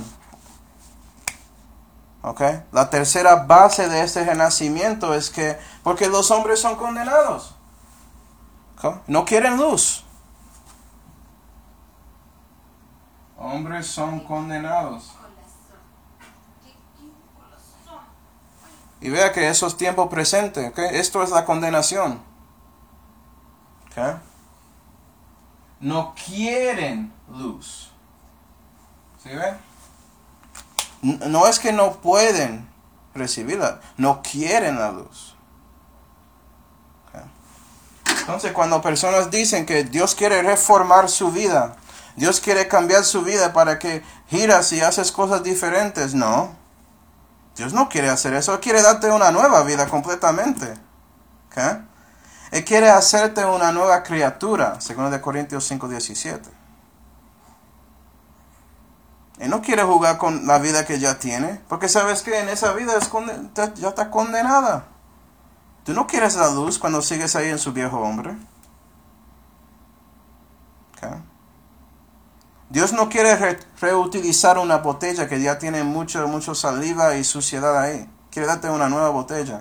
okay, la tercera base de este renacimiento es que porque los hombres son condenados. Okay. No quieren luz. Hombres son condenados. Y vea que eso es tiempo presente. ¿Okay? Esto es la condenación. ¿Okay? No quieren luz. ¿Sí ve? No es que no pueden recibirla. No quieren la luz. ¿Okay? Entonces cuando personas dicen que Dios quiere reformar su vida, Dios quiere cambiar su vida para que giras y haces cosas diferentes. No. Dios no quiere hacer eso. Él quiere darte una nueva vida completamente. ¿Okay? Él quiere hacerte una nueva criatura. Según de Corintios cinco diecisiete. Él no quiere jugar con la vida que ya tiene. Porque sabes que en esa vida es conden- ya está condenada. Tú no quieres la luz cuando sigues ahí en su viejo hombre. ¿Okay? Dios no quiere re reutilizar una botella que ya tiene mucho, mucho saliva y suciedad ahí. Quiere darte una nueva botella.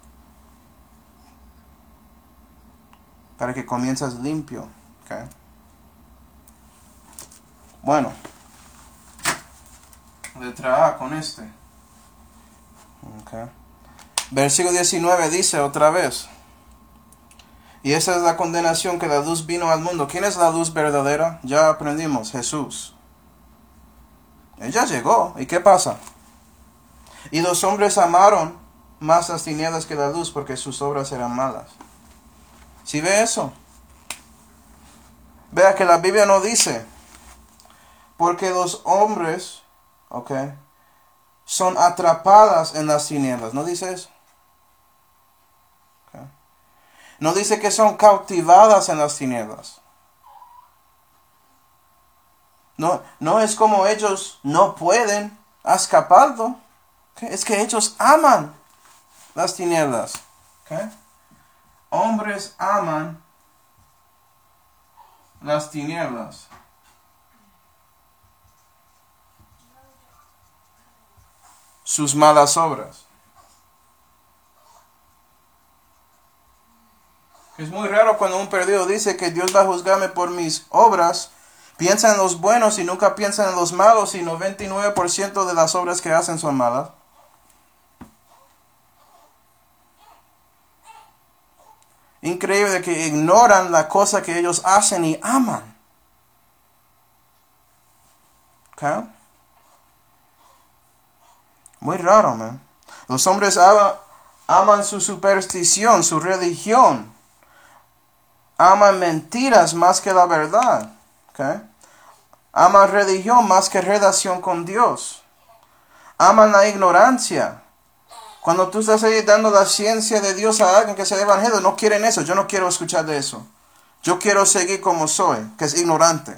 Para que comiences limpio. ¿Okay? Bueno. Letra A con este. Okay. Versículo diecinueve dice otra vez: y esa es la condenación, que la luz vino al mundo. ¿Quién es la luz verdadera? Ya aprendimos, Jesús. Él ya llegó. ¿Y qué pasa? Y los hombres amaron más las tinieblas que la luz, porque sus obras eran malas. ¿Sí ve eso? Vea que la Biblia no dice, porque los hombres, ok, son atrapadas en las tinieblas. ¿No dice eso? Okay. No dice que son cautivadas en las tinieblas. No, no es como ellos no pueden escapar. Okay. Es que ellos aman las tinieblas. Okay. Hombres aman las tinieblas. Sus malas obras. Es muy raro cuando un perdido dice que Dios va a juzgarme por mis obras. Piensa en los buenos y nunca piensa en los malos, y noventa y nueve por ciento de las obras que hacen son malas. Increíble que ignoran la cosa que ellos hacen y aman. ¿Okay? Muy raro, man. Los hombres ama, aman su superstición, su religión. Aman mentiras más que la verdad. ¿Okay? Aman religión más que relación con Dios. Aman la ignorancia. Cuando tú estás ahí dando la ciencia de Dios a alguien que sea evangelio, no quieren eso. Yo no quiero escuchar de eso. Yo quiero seguir como soy, que es ignorante.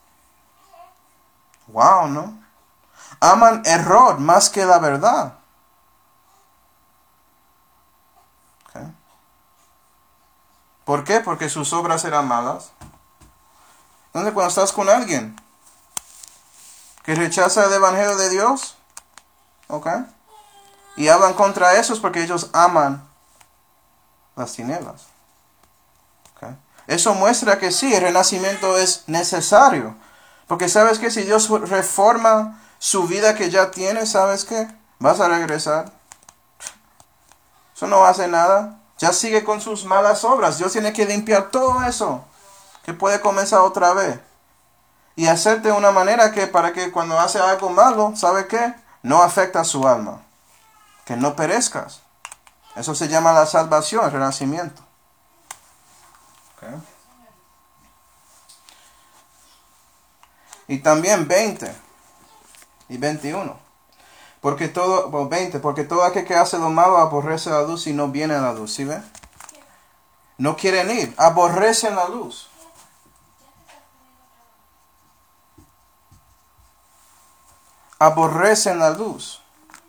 Wow, ¿no? Aman error más que la verdad. Okay. ¿Por qué? Porque sus obras eran malas. Entonces, cuando estás con alguien que rechaza el evangelio de Dios, ¿ok? Y hablan contra eso, es porque ellos aman las tinieblas. ¿Okay? Eso muestra que sí, el renacimiento es necesario. Porque sabes que si Dios reforma su vida que ya tiene, ¿sabes qué? Vas a regresar. Eso no hace nada. Ya sigue con sus malas obras. Dios tiene que limpiar todo eso, que puede comenzar otra vez. Y hacerte de una manera que para que cuando hace algo malo, ¿sabe qué? No afecta a su alma. Que no perezcas. Eso se llama la salvación, el renacimiento. Okay. Y también veinte y veintiuno. Porque todo, bueno, veinte, porque todo aquel que hace lo malo aborrece la luz y no viene a la luz. ¿Sí ve? No quieren ir, aborrecen la luz. Aborrecen la luz.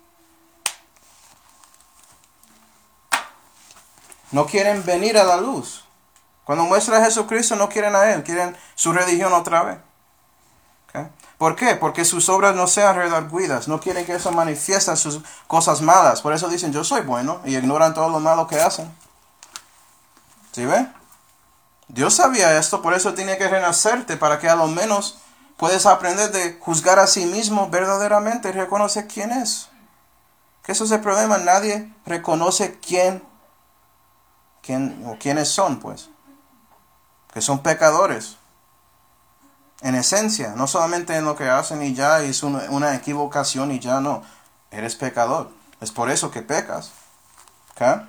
No quieren venir a la luz. Cuando muestra a Jesucristo no quieren a Él, quieren su religión otra vez. ¿Okay? ¿Por qué? Porque sus obras no sean redarguidas. No quieren que eso manifieste sus cosas malas. Por eso dicen, yo soy bueno, y ignoran todo lo malo que hacen. ¿Sí ve? Dios sabía esto, por eso tiene que renacerte, para que a lo menos puedes aprender de juzgar a sí mismo verdaderamente y reconocer quién es. Que eso es el problema, nadie reconoce quién, quién o quiénes son, pues. Que son pecadores. En esencia, no solamente en lo que hacen y ya, es una, una equivocación y ya no. Eres pecador. Es por eso que pecas. ¿Ok?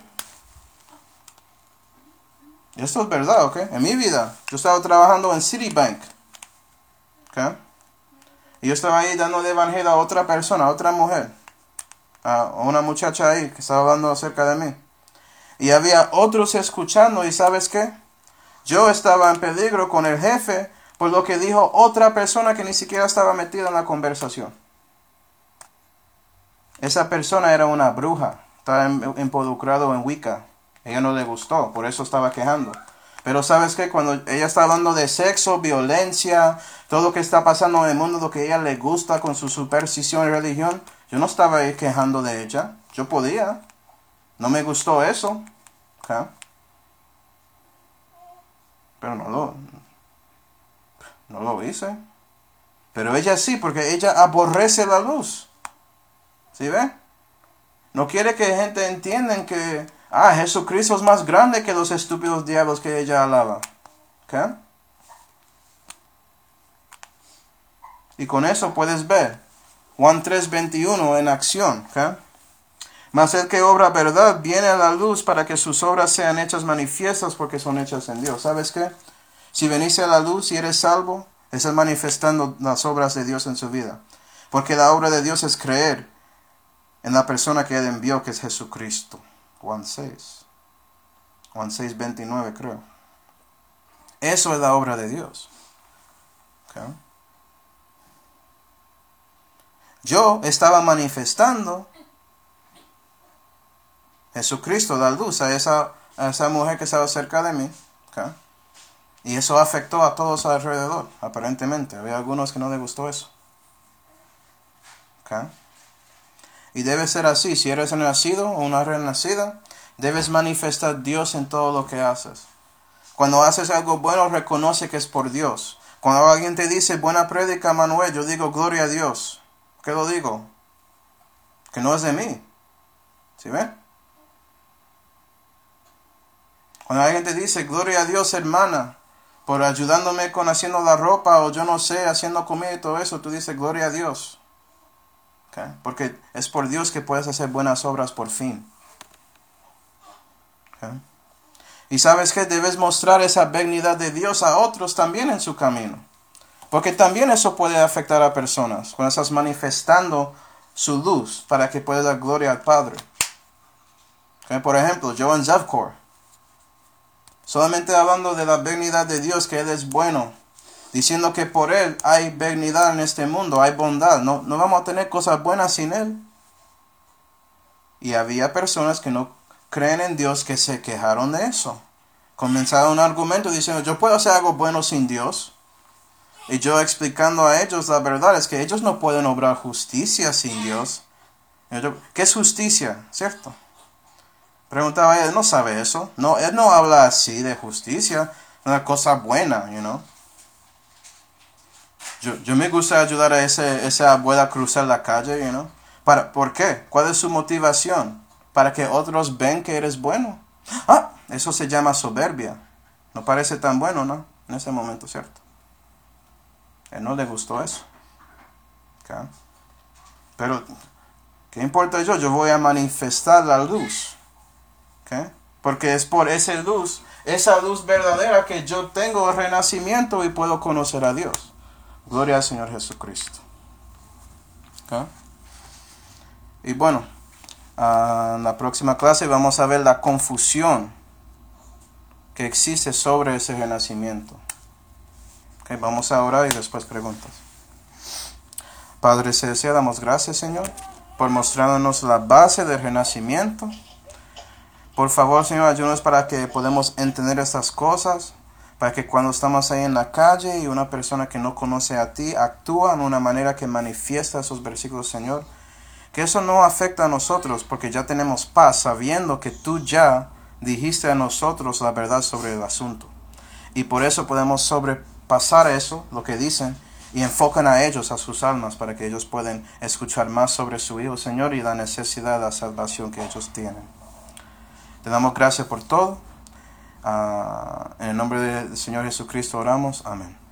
Y esto es verdad, ¿ok? En mi vida, yo estaba trabajando en Citibank. ¿Ok? Y yo estaba ahí dando el evangelio a otra persona, a otra mujer. A una muchacha ahí que estaba hablando acerca de mí. Y había otros escuchando, y ¿sabes qué? Yo estaba en peligro con el jefe por lo que dijo otra persona que ni siquiera estaba metida en la conversación. Esa persona era una bruja, estaba involucrado en Wicca. Ella no le gustó, por eso estaba quejando. Pero ¿sabes qué? Cuando ella está hablando de sexo, violencia, todo lo que está pasando en el mundo, lo que a ella le gusta con su superstición y religión, yo no estaba ahí quejando de ella. Yo podía. No me gustó eso. ¿Okay? Pero no lo, no lo hice. Pero ella sí, porque ella aborrece la luz. ¿Sí ve? No quiere que gente entienda que ah, Jesucristo es más grande que los estúpidos diablos que ella alaba. ¿Okay? Y con eso puedes ver Juan tres veintiuno en acción. ¿Okay? Mas el que obra verdad viene a la luz para que sus obras sean hechas manifiestas porque son hechas en Dios. ¿Sabes qué? Si veniste a la luz y eres salvo, estás manifestando las obras de Dios en su vida. Porque la obra de Dios es creer en la persona que Él envió, que es Jesucristo. Juan seis. Juan seis, veintinueve creo. Eso es la obra de Dios. Okay. Yo estaba manifestando Jesucristo, la luz a esa, a esa mujer que estaba cerca de mí. Okay. Y eso afectó a todos alrededor, aparentemente. Había algunos que no les gustó eso. Okay. Y debe ser así. Si eres nacido o una renacida, debes manifestar Dios en todo lo que haces. Cuando haces algo bueno, reconoce que es por Dios. Cuando alguien te dice, buena prédica, Manuel, yo digo, gloria a Dios. ¿Qué lo digo? Que no es de mí. ¿Sí ven? Cuando alguien te dice, gloria a Dios, hermana, por ayudándome con haciendo la ropa, o yo no sé, haciendo comida y todo eso, tú dices, gloria a Dios. ¿Okay? Porque es por Dios que puedes hacer buenas obras por fin. ¿Okay? Y sabes que debes mostrar esa benignidad de Dios a otros también en su camino. Porque también eso puede afectar a personas. Cuando estás manifestando su luz para que pueda dar gloria al Padre. ¿Okay? Por ejemplo, Joan Zevcor. Solamente hablando de la benignidad de Dios, que Él es bueno. Diciendo que por Él hay benignidad en este mundo, hay bondad. No, no vamos a tener cosas buenas sin Él. Y había personas que no creen en Dios que se quejaron de eso. Comenzaron un argumento diciendo, yo puedo hacer algo bueno sin Dios. Y yo explicando a ellos la verdad es que ellos no pueden obrar justicia sin Dios. Yo, ¿qué es justicia? ¿Cierto? Preguntaba él, no sabe eso. No, él no habla así de justicia. Una cosa buena, you know. Yo, yo me gusta ayudar a ese, esa abuela a cruzar la calle, you know. Para, ¿por qué? ¿Cuál es su motivación? Para que otros ven que eres bueno. Ah, eso se llama soberbia. No parece tan bueno, ¿no? En ese momento, ¿cierto? A él no le gustó eso. Okay. Pero, ¿qué importa yo? Yo voy a manifestar la luz. Okay. Porque es por esa luz, esa luz verdadera que yo tengo el renacimiento y puedo conocer a Dios. Gloria al Señor Jesucristo. Okay. Y bueno, uh, en la próxima clase vamos a ver la confusión que existe sobre ese renacimiento. Okay, vamos a orar y después preguntas. Padre Celestial, damos gracias, Señor, por mostrarnos la base del renacimiento. Por favor, Señor, ayúdanos para que podamos entender estas cosas, para que cuando estamos ahí en la calle y una persona que no conoce a ti actúa en una manera que manifiesta esos versículos, Señor, que eso no afecta a nosotros, porque ya tenemos paz sabiendo que tú ya dijiste a nosotros la verdad sobre el asunto. Y por eso podemos sobrepasar eso, lo que dicen, y enfocan a ellos, a sus almas, para que ellos puedan escuchar más sobre su Hijo, Señor, y la necesidad de la salvación que ellos tienen. Te damos gracias por todo. Uh, en el nombre del Señor Jesucristo oramos. Amén.